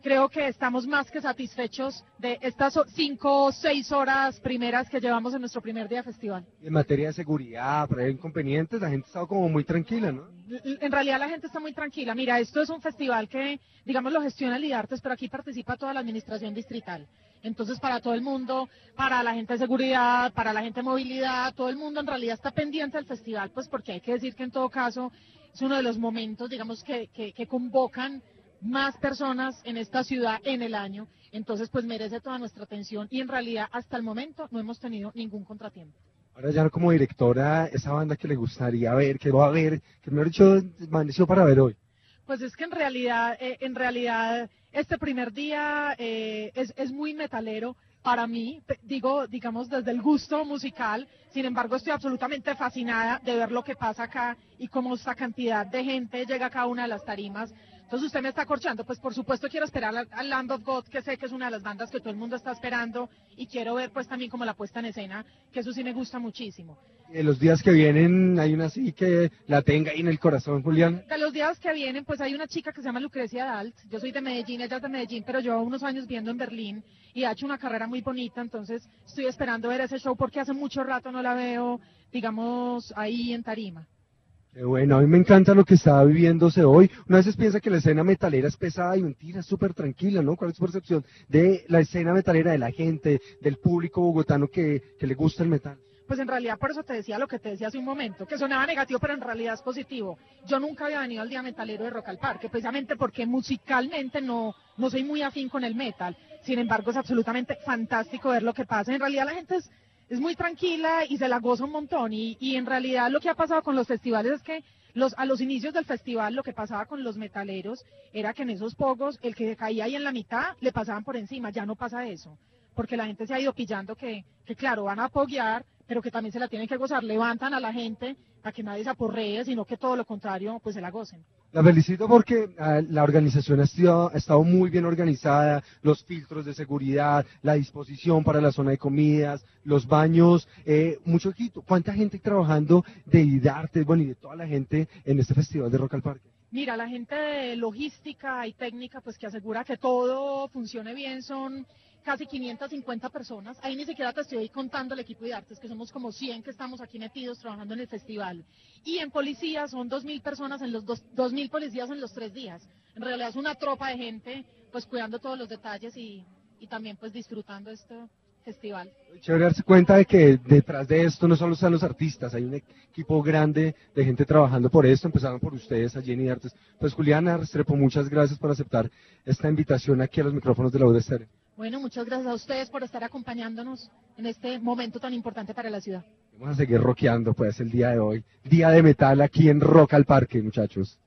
S11: creo que estamos más que satisfechos de estas cinco o seis horas primeras que llevamos en nuestro primer día de festival.
S10: En materia de seguridad, para inconvenientes, la gente estaba como muy tranquila, ¿no?
S11: En realidad la gente está muy tranquila. Mira, esto es un festival que, digamos, lo gestiona el IDARTES, pero aquí participa toda la administración distrital. Entonces, para todo el mundo, para la gente de seguridad, para la gente de movilidad, todo el mundo en realidad está pendiente del festival, pues porque hay que decir que en todo caso es uno de los momentos, digamos, que, que, que convocan más personas en esta ciudad en el año. Entonces, pues merece toda nuestra atención y en realidad hasta el momento no hemos tenido ningún contratiempo.
S10: Ahora ya como directora, esa banda que le gustaría ver, que va a ver, que me ha dicho, amaneció para ver hoy.
S11: Pues es que en realidad, eh, en realidad, este primer día eh, es, es muy metalero para mí, digo, digamos, desde el gusto musical. Sin embargo, estoy absolutamente fascinada de ver lo que pasa acá y cómo esta cantidad de gente llega a cada una de las tarimas. Entonces usted me está corchando, pues por supuesto quiero esperar al, al Lamb of God, que sé que es una de las bandas que todo el mundo está esperando, y quiero ver pues también como la puesta en escena, que eso sí me gusta muchísimo.
S10: En los días que vienen hay una así que la tenga ahí en el corazón, Julián.
S11: De los días que vienen, pues hay una chica que se llama Lucrecia Dalt. Yo soy de Medellín, ella es de Medellín, pero llevo unos años viviendo en Berlín y ha hecho una carrera muy bonita, entonces estoy esperando ver ese show porque hace mucho rato no la veo, digamos, ahí en tarima.
S10: Qué bueno, a mí me encanta lo que está viviéndose hoy. Una vez piensa que la escena metalera es pesada y mentira, es súper tranquila, ¿no? ¿Cuál es su percepción de la escena metalera, de la gente, del público bogotano que, que le gusta el metal?
S11: Pues en realidad por eso te decía lo que te decía hace un momento, que sonaba negativo, pero en realidad es positivo. Yo nunca había venido al Día Metalero de Rock al Parque, precisamente porque musicalmente no, no soy muy afín con el metal. Sin embargo, es absolutamente fantástico ver lo que pasa. En realidad la gente es, es muy tranquila y se la goza un montón. Y, y en realidad lo que ha pasado con los festivales es que los, a los inicios del festival lo que pasaba con los metaleros era que en esos pogos el que caía ahí en la mitad le pasaban por encima. Ya no pasa eso, porque la gente se ha ido pillando que, que claro, van a poguear, pero que también se la tienen que gozar, levantan a la gente para que nadie se aporree, sino que todo lo contrario, pues se la gocen.
S10: La felicito porque uh, la organización ha estado, ha estado muy bien organizada, los filtros de seguridad, la disposición para la zona de comidas, los baños, eh, mucho equipo. ¿Cuánta gente trabajando de IDARTES, bueno, y de toda la gente en este festival de Rock al Parque?
S11: Mira, la gente de logística y técnica, pues que asegura que todo funcione bien, son casi quinientas cincuenta personas. Ahí ni siquiera te estoy contando el equipo de artes, que somos como cien que estamos aquí metidos trabajando en el festival. Y en policía son dos mil personas, en los dos, dos mil policías en los tres días. En realidad es una tropa de gente, pues cuidando todos los detalles y, y también pues disfrutando este festival.
S10: Chévere darse cuenta de que detrás de esto no solo están los artistas, hay un equipo grande de gente trabajando por esto, empezaron por ustedes allí en IDARTES. Pues Juliana Restrepo, muchas gracias por aceptar esta invitación aquí a los micrófonos de la U D Estéreo.
S11: Bueno, muchas gracias a ustedes por estar acompañándonos en este momento tan importante para la ciudad.
S10: Vamos a seguir rockeando pues el día de hoy, día de metal aquí en Rock al Parque, muchachos.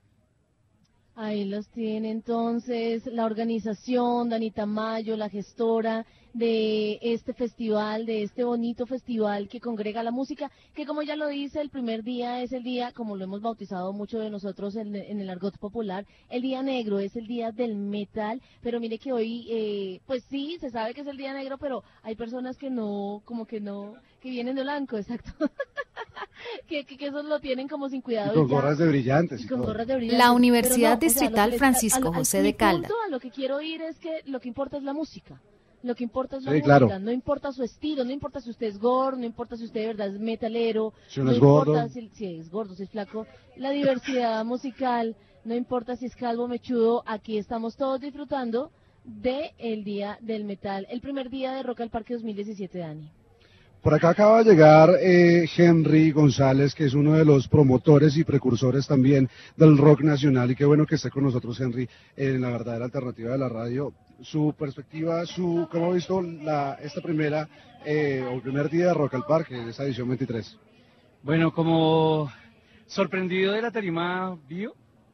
S6: Ahí los tiene entonces la organización, Dani Tamayo, la gestora de este festival, de este bonito festival que congrega la música, que como ya lo dice, el primer día es el día, como lo hemos bautizado mucho de nosotros en, en el argot popular, el día negro, es el día del metal, pero mire que hoy, eh, pues sí, se sabe que es el día negro, pero hay personas que no, como que no, que vienen de blanco, exacto. Que, que, que esos lo tienen como sin cuidado.
S5: Y con gorras de brillantes.
S6: Y con gorras de brillantes.
S12: La Universidad
S6: no,
S12: Distrital
S6: o sea,
S12: Francisco
S6: a, a,
S12: José
S6: a,
S12: de Caldas.
S6: A lo que quiero oír es que lo que importa es la música. Lo que importa es la
S5: sí,
S6: música,
S5: claro.
S6: No importa su estilo, no importa si usted es gordo, no importa si usted de verdad es metalero,
S5: si uno
S6: no
S5: es
S6: importa
S5: gordo.
S6: Si, si es gordo, si es flaco, la diversidad musical, no importa si es calvo, mechudo, aquí estamos todos disfrutando de el Día del Metal, el primer día de Rock al Parque dos mil diecisiete, Dani.
S5: Por acá acaba de llegar eh, Henry González, que es uno de los promotores y precursores también del rock nacional, y qué bueno que esté con nosotros, Henry, en la verdadera alternativa de la radio. Su perspectiva, su cómo ha visto la, esta primera, eh, o el primer día de Rock al Parque, de esta edición veintitrés.
S13: Bueno, como sorprendido de la tarima Bio,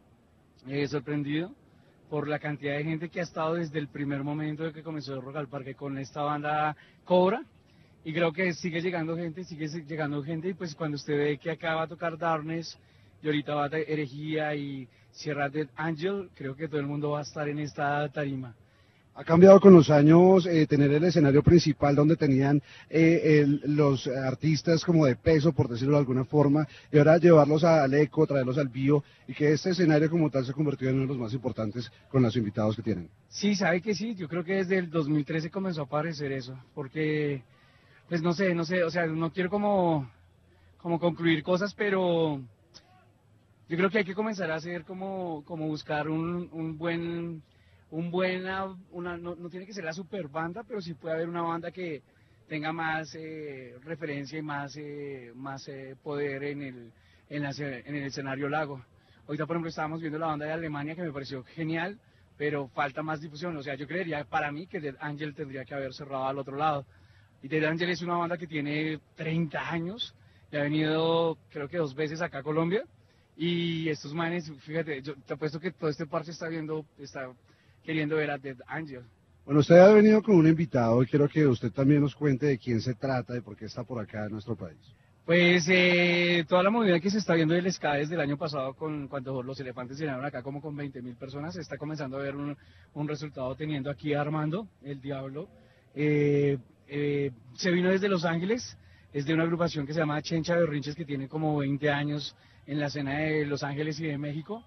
S13: eh, sorprendido por la cantidad de gente que ha estado desde el primer momento de que comenzó el Rock al Parque con esta banda Cobra. Y creo que sigue llegando gente, sigue llegando gente, y pues cuando usted ve que acá va a tocar Darkness, y ahorita va a Herejía y Sierra Dead Angel, creo que todo el mundo va a estar en esta tarima.
S5: Ha cambiado con los años eh, tener el escenario principal donde tenían eh, el, los artistas como de peso, por decirlo de alguna forma, y ahora llevarlos al Eco, traerlos al Bio, y que este escenario como tal se ha convertido en uno de los más importantes con los invitados que tienen.
S13: Sí, sabe que sí, yo creo que desde el dos mil trece comenzó a aparecer eso, porque, pues no sé, no sé, o sea, no quiero como, como concluir cosas, pero yo creo que hay que comenzar a hacer como, como buscar un, un buen... un buena, una, no, no tiene que ser la super banda, pero sí puede haber una banda que tenga más eh, referencia y más, eh, más eh, poder en el, en, la, en el escenario lago. Ahorita, por ejemplo, estábamos viendo la banda de Alemania que me pareció genial, pero falta más difusión. O sea, yo creería para mí que Dead Angel tendría que haber cerrado al otro lado. Y Dead Angel es una banda que tiene treinta años, y ha venido creo que dos veces acá a Colombia, y estos manes, fíjate, yo te apuesto que todo este parche está viendo, está queriendo ver a Dead Angel.
S5: Bueno, usted ha venido con un invitado y quiero que usted también nos cuente de quién se trata y por qué está por acá en nuestro país.
S13: Pues eh, toda la movida que se está viendo del ska desde el año pasado, con, cuando los elefantes llenaron acá como con veinte mil personas, se está comenzando a ver un, un resultado teniendo aquí a Armando, el Diablo. Eh, eh, se vino desde Los Ángeles, es de una agrupación que se llama Chencha Berrinches, que tiene como veinte años en la escena de Los Ángeles y de México.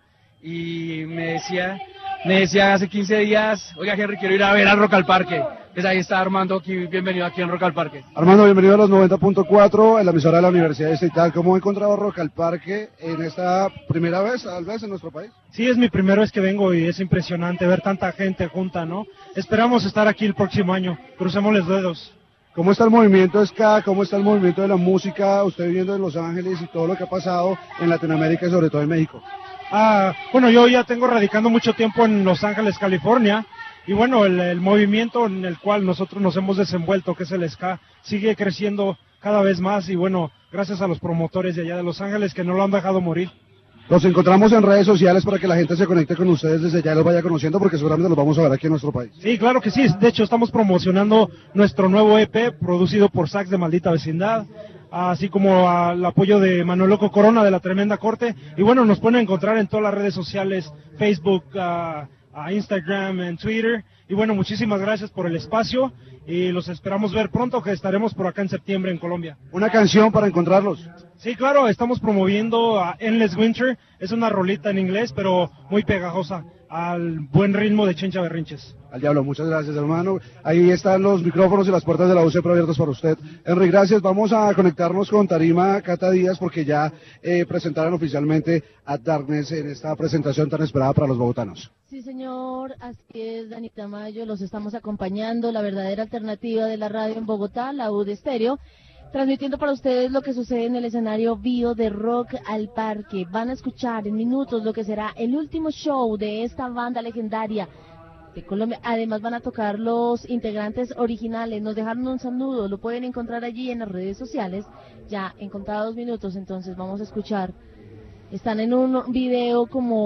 S13: Y me decía, me decía hace quince días, oiga Henry, quiero ir a ver a Rock al Parque. Pues ahí está Armando, aquí, bienvenido aquí en Rock al Parque.
S5: Armando, bienvenido a los noventa punto cuatro, en la emisora de la Universidad Estatal. ¿Cómo ha encontrado Rock al Parque en esta primera vez, tal vez, en nuestro país?
S12: Sí, es mi primera vez que vengo y es impresionante ver tanta gente junta, ¿no? Esperamos estar aquí el próximo año, crucemos los dedos.
S5: ¿Cómo está el movimiento ska? ¿Cómo está el movimiento de la música? Usted viviendo en Los Ángeles y todo lo que ha pasado en Latinoamérica y sobre todo en México.
S12: Ah, bueno, yo ya tengo radicando mucho tiempo en Los Ángeles, California, y bueno, el, el movimiento en el cual nosotros nos hemos desenvuelto, que es el ska, sigue creciendo cada vez más, y bueno, gracias a los promotores de allá de Los Ángeles que no lo han dejado morir.
S5: Los encontramos en redes sociales para que la gente se conecte con ustedes desde allá y los vaya conociendo, porque seguramente los vamos a ver aquí en nuestro país.
S12: Sí, claro que sí, de hecho estamos promocionando nuestro nuevo E P, producido por Sax de Maldita Vecindad, así como al apoyo de Manuel Loco Corona de La Tremenda Corte, y bueno, nos pueden encontrar en todas las redes sociales, Facebook, uh, uh, Instagram, en Twitter, y bueno, muchísimas gracias por el espacio, y los esperamos ver pronto, que estaremos por acá en septiembre en Colombia.
S5: ¿Una canción para encontrarlos?
S12: Sí, claro, estamos promoviendo a Endless Winter, es una rolita en inglés, pero muy pegajosa, al buen ritmo de Chencha Berrinches.
S5: Al diablo, muchas gracias, hermano. Ahí están los micrófonos y las puertas de la U C P abiertas para usted. Henry, gracias. Vamos a conectarnos con Tarima Cata Díaz porque ya eh, presentaron oficialmente a Darkness en esta presentación tan esperada para los bogotanos.
S6: Sí, señor, así es, Dani Tamayo, los estamos acompañando, la verdadera alternativa de la radio en Bogotá, la U D Estéreo, transmitiendo para ustedes lo que sucede en el escenario Bio de Rock al Parque. Van a escuchar en minutos lo que será el último show de esta banda legendaria de Colombia. Además van a tocar los integrantes originales, nos dejaron un saludo, lo pueden encontrar allí en las redes sociales, ya en contados minutos, entonces vamos a escuchar. Están en un video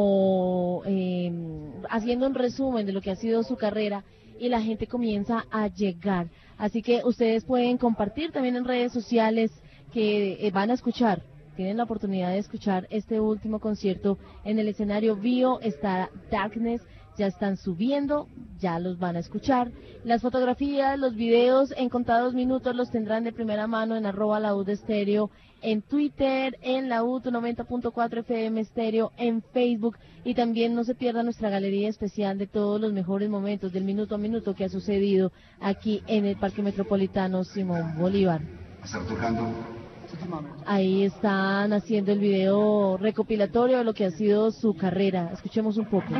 S6: como eh, haciendo un resumen de lo que ha sido su carrera y la gente comienza a llegar. Así que ustedes pueden compartir también en redes sociales que eh, van a escuchar, tienen la oportunidad de escuchar este último concierto en el escenario Bio. Está Darkness, ya están subiendo, ya los van a escuchar. Las fotografías, los videos en contados minutos los tendrán de primera mano en arroba la U D Estéreo, en Twitter, en la U T noventa punto cuatro F M Estéreo, en Facebook, y también no se pierda nuestra galería especial de todos los mejores momentos del minuto a minuto que ha sucedido aquí en el Parque Metropolitano Simón Bolívar.
S5: Estar tocando.
S6: Ahí están haciendo el video recopilatorio de lo que ha sido su carrera. Escuchemos un poco.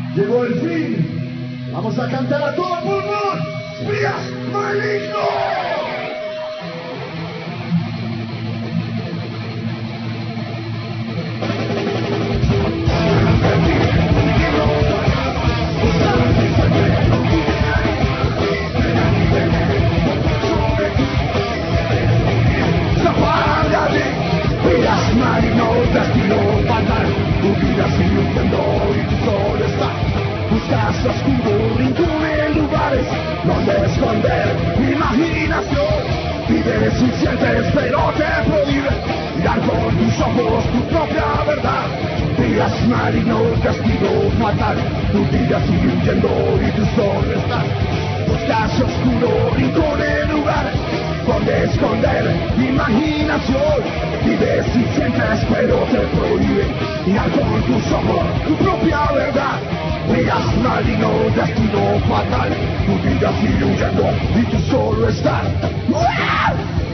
S14: Llegó el fin. Vamos a cantar a todo pulmón. ¡Vías maligno! Vías maligno, destino fatal. Tu vida sigue huyendo y tu sol está. Buscas oscuro rincón en lugares donde esconder imaginación. Vives y sientes pero te prohíben mirar con tus ojos tu propia verdad. Vías maligno, destino fatal. Tu vida sigue huyendo y tu sol está. Buscas oscuro rincón en lugares donde esconder imaginación. Vives y sientes pero te prohíben mirar con tus ojos tu propia verdad. Vías maligno, destino fatal. Tu vida sigue huyendo y tú solo estás. ¡Uah!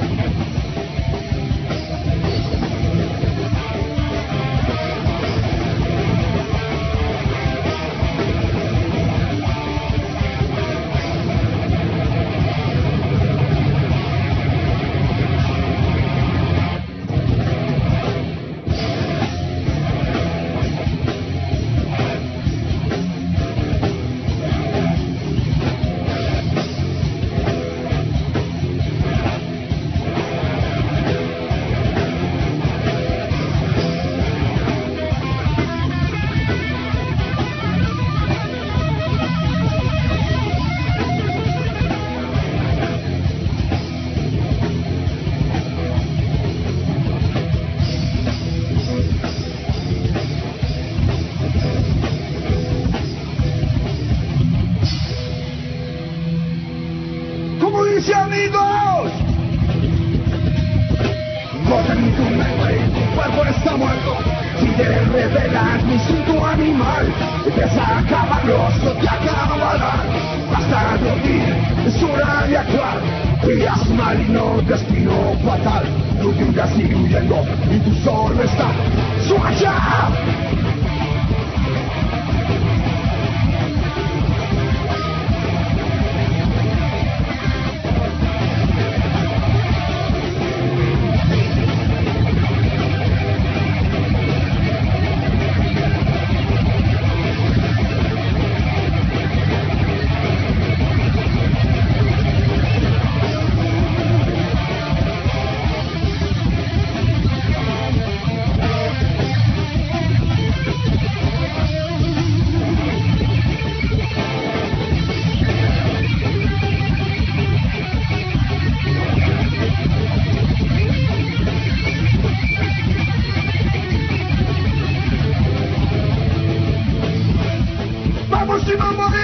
S14: amigos. Gotan tu mente, tu cuerpo está muerto. Si te revelas mi instinto animal, empieza a acabarlos, no te acabarán. Basta de dormir, es hora de actuar. Vías maligno, destino fatal. Tu vida sigue huyendo y tú solo estás. ¡Suacha! ¡Vamos y vamos!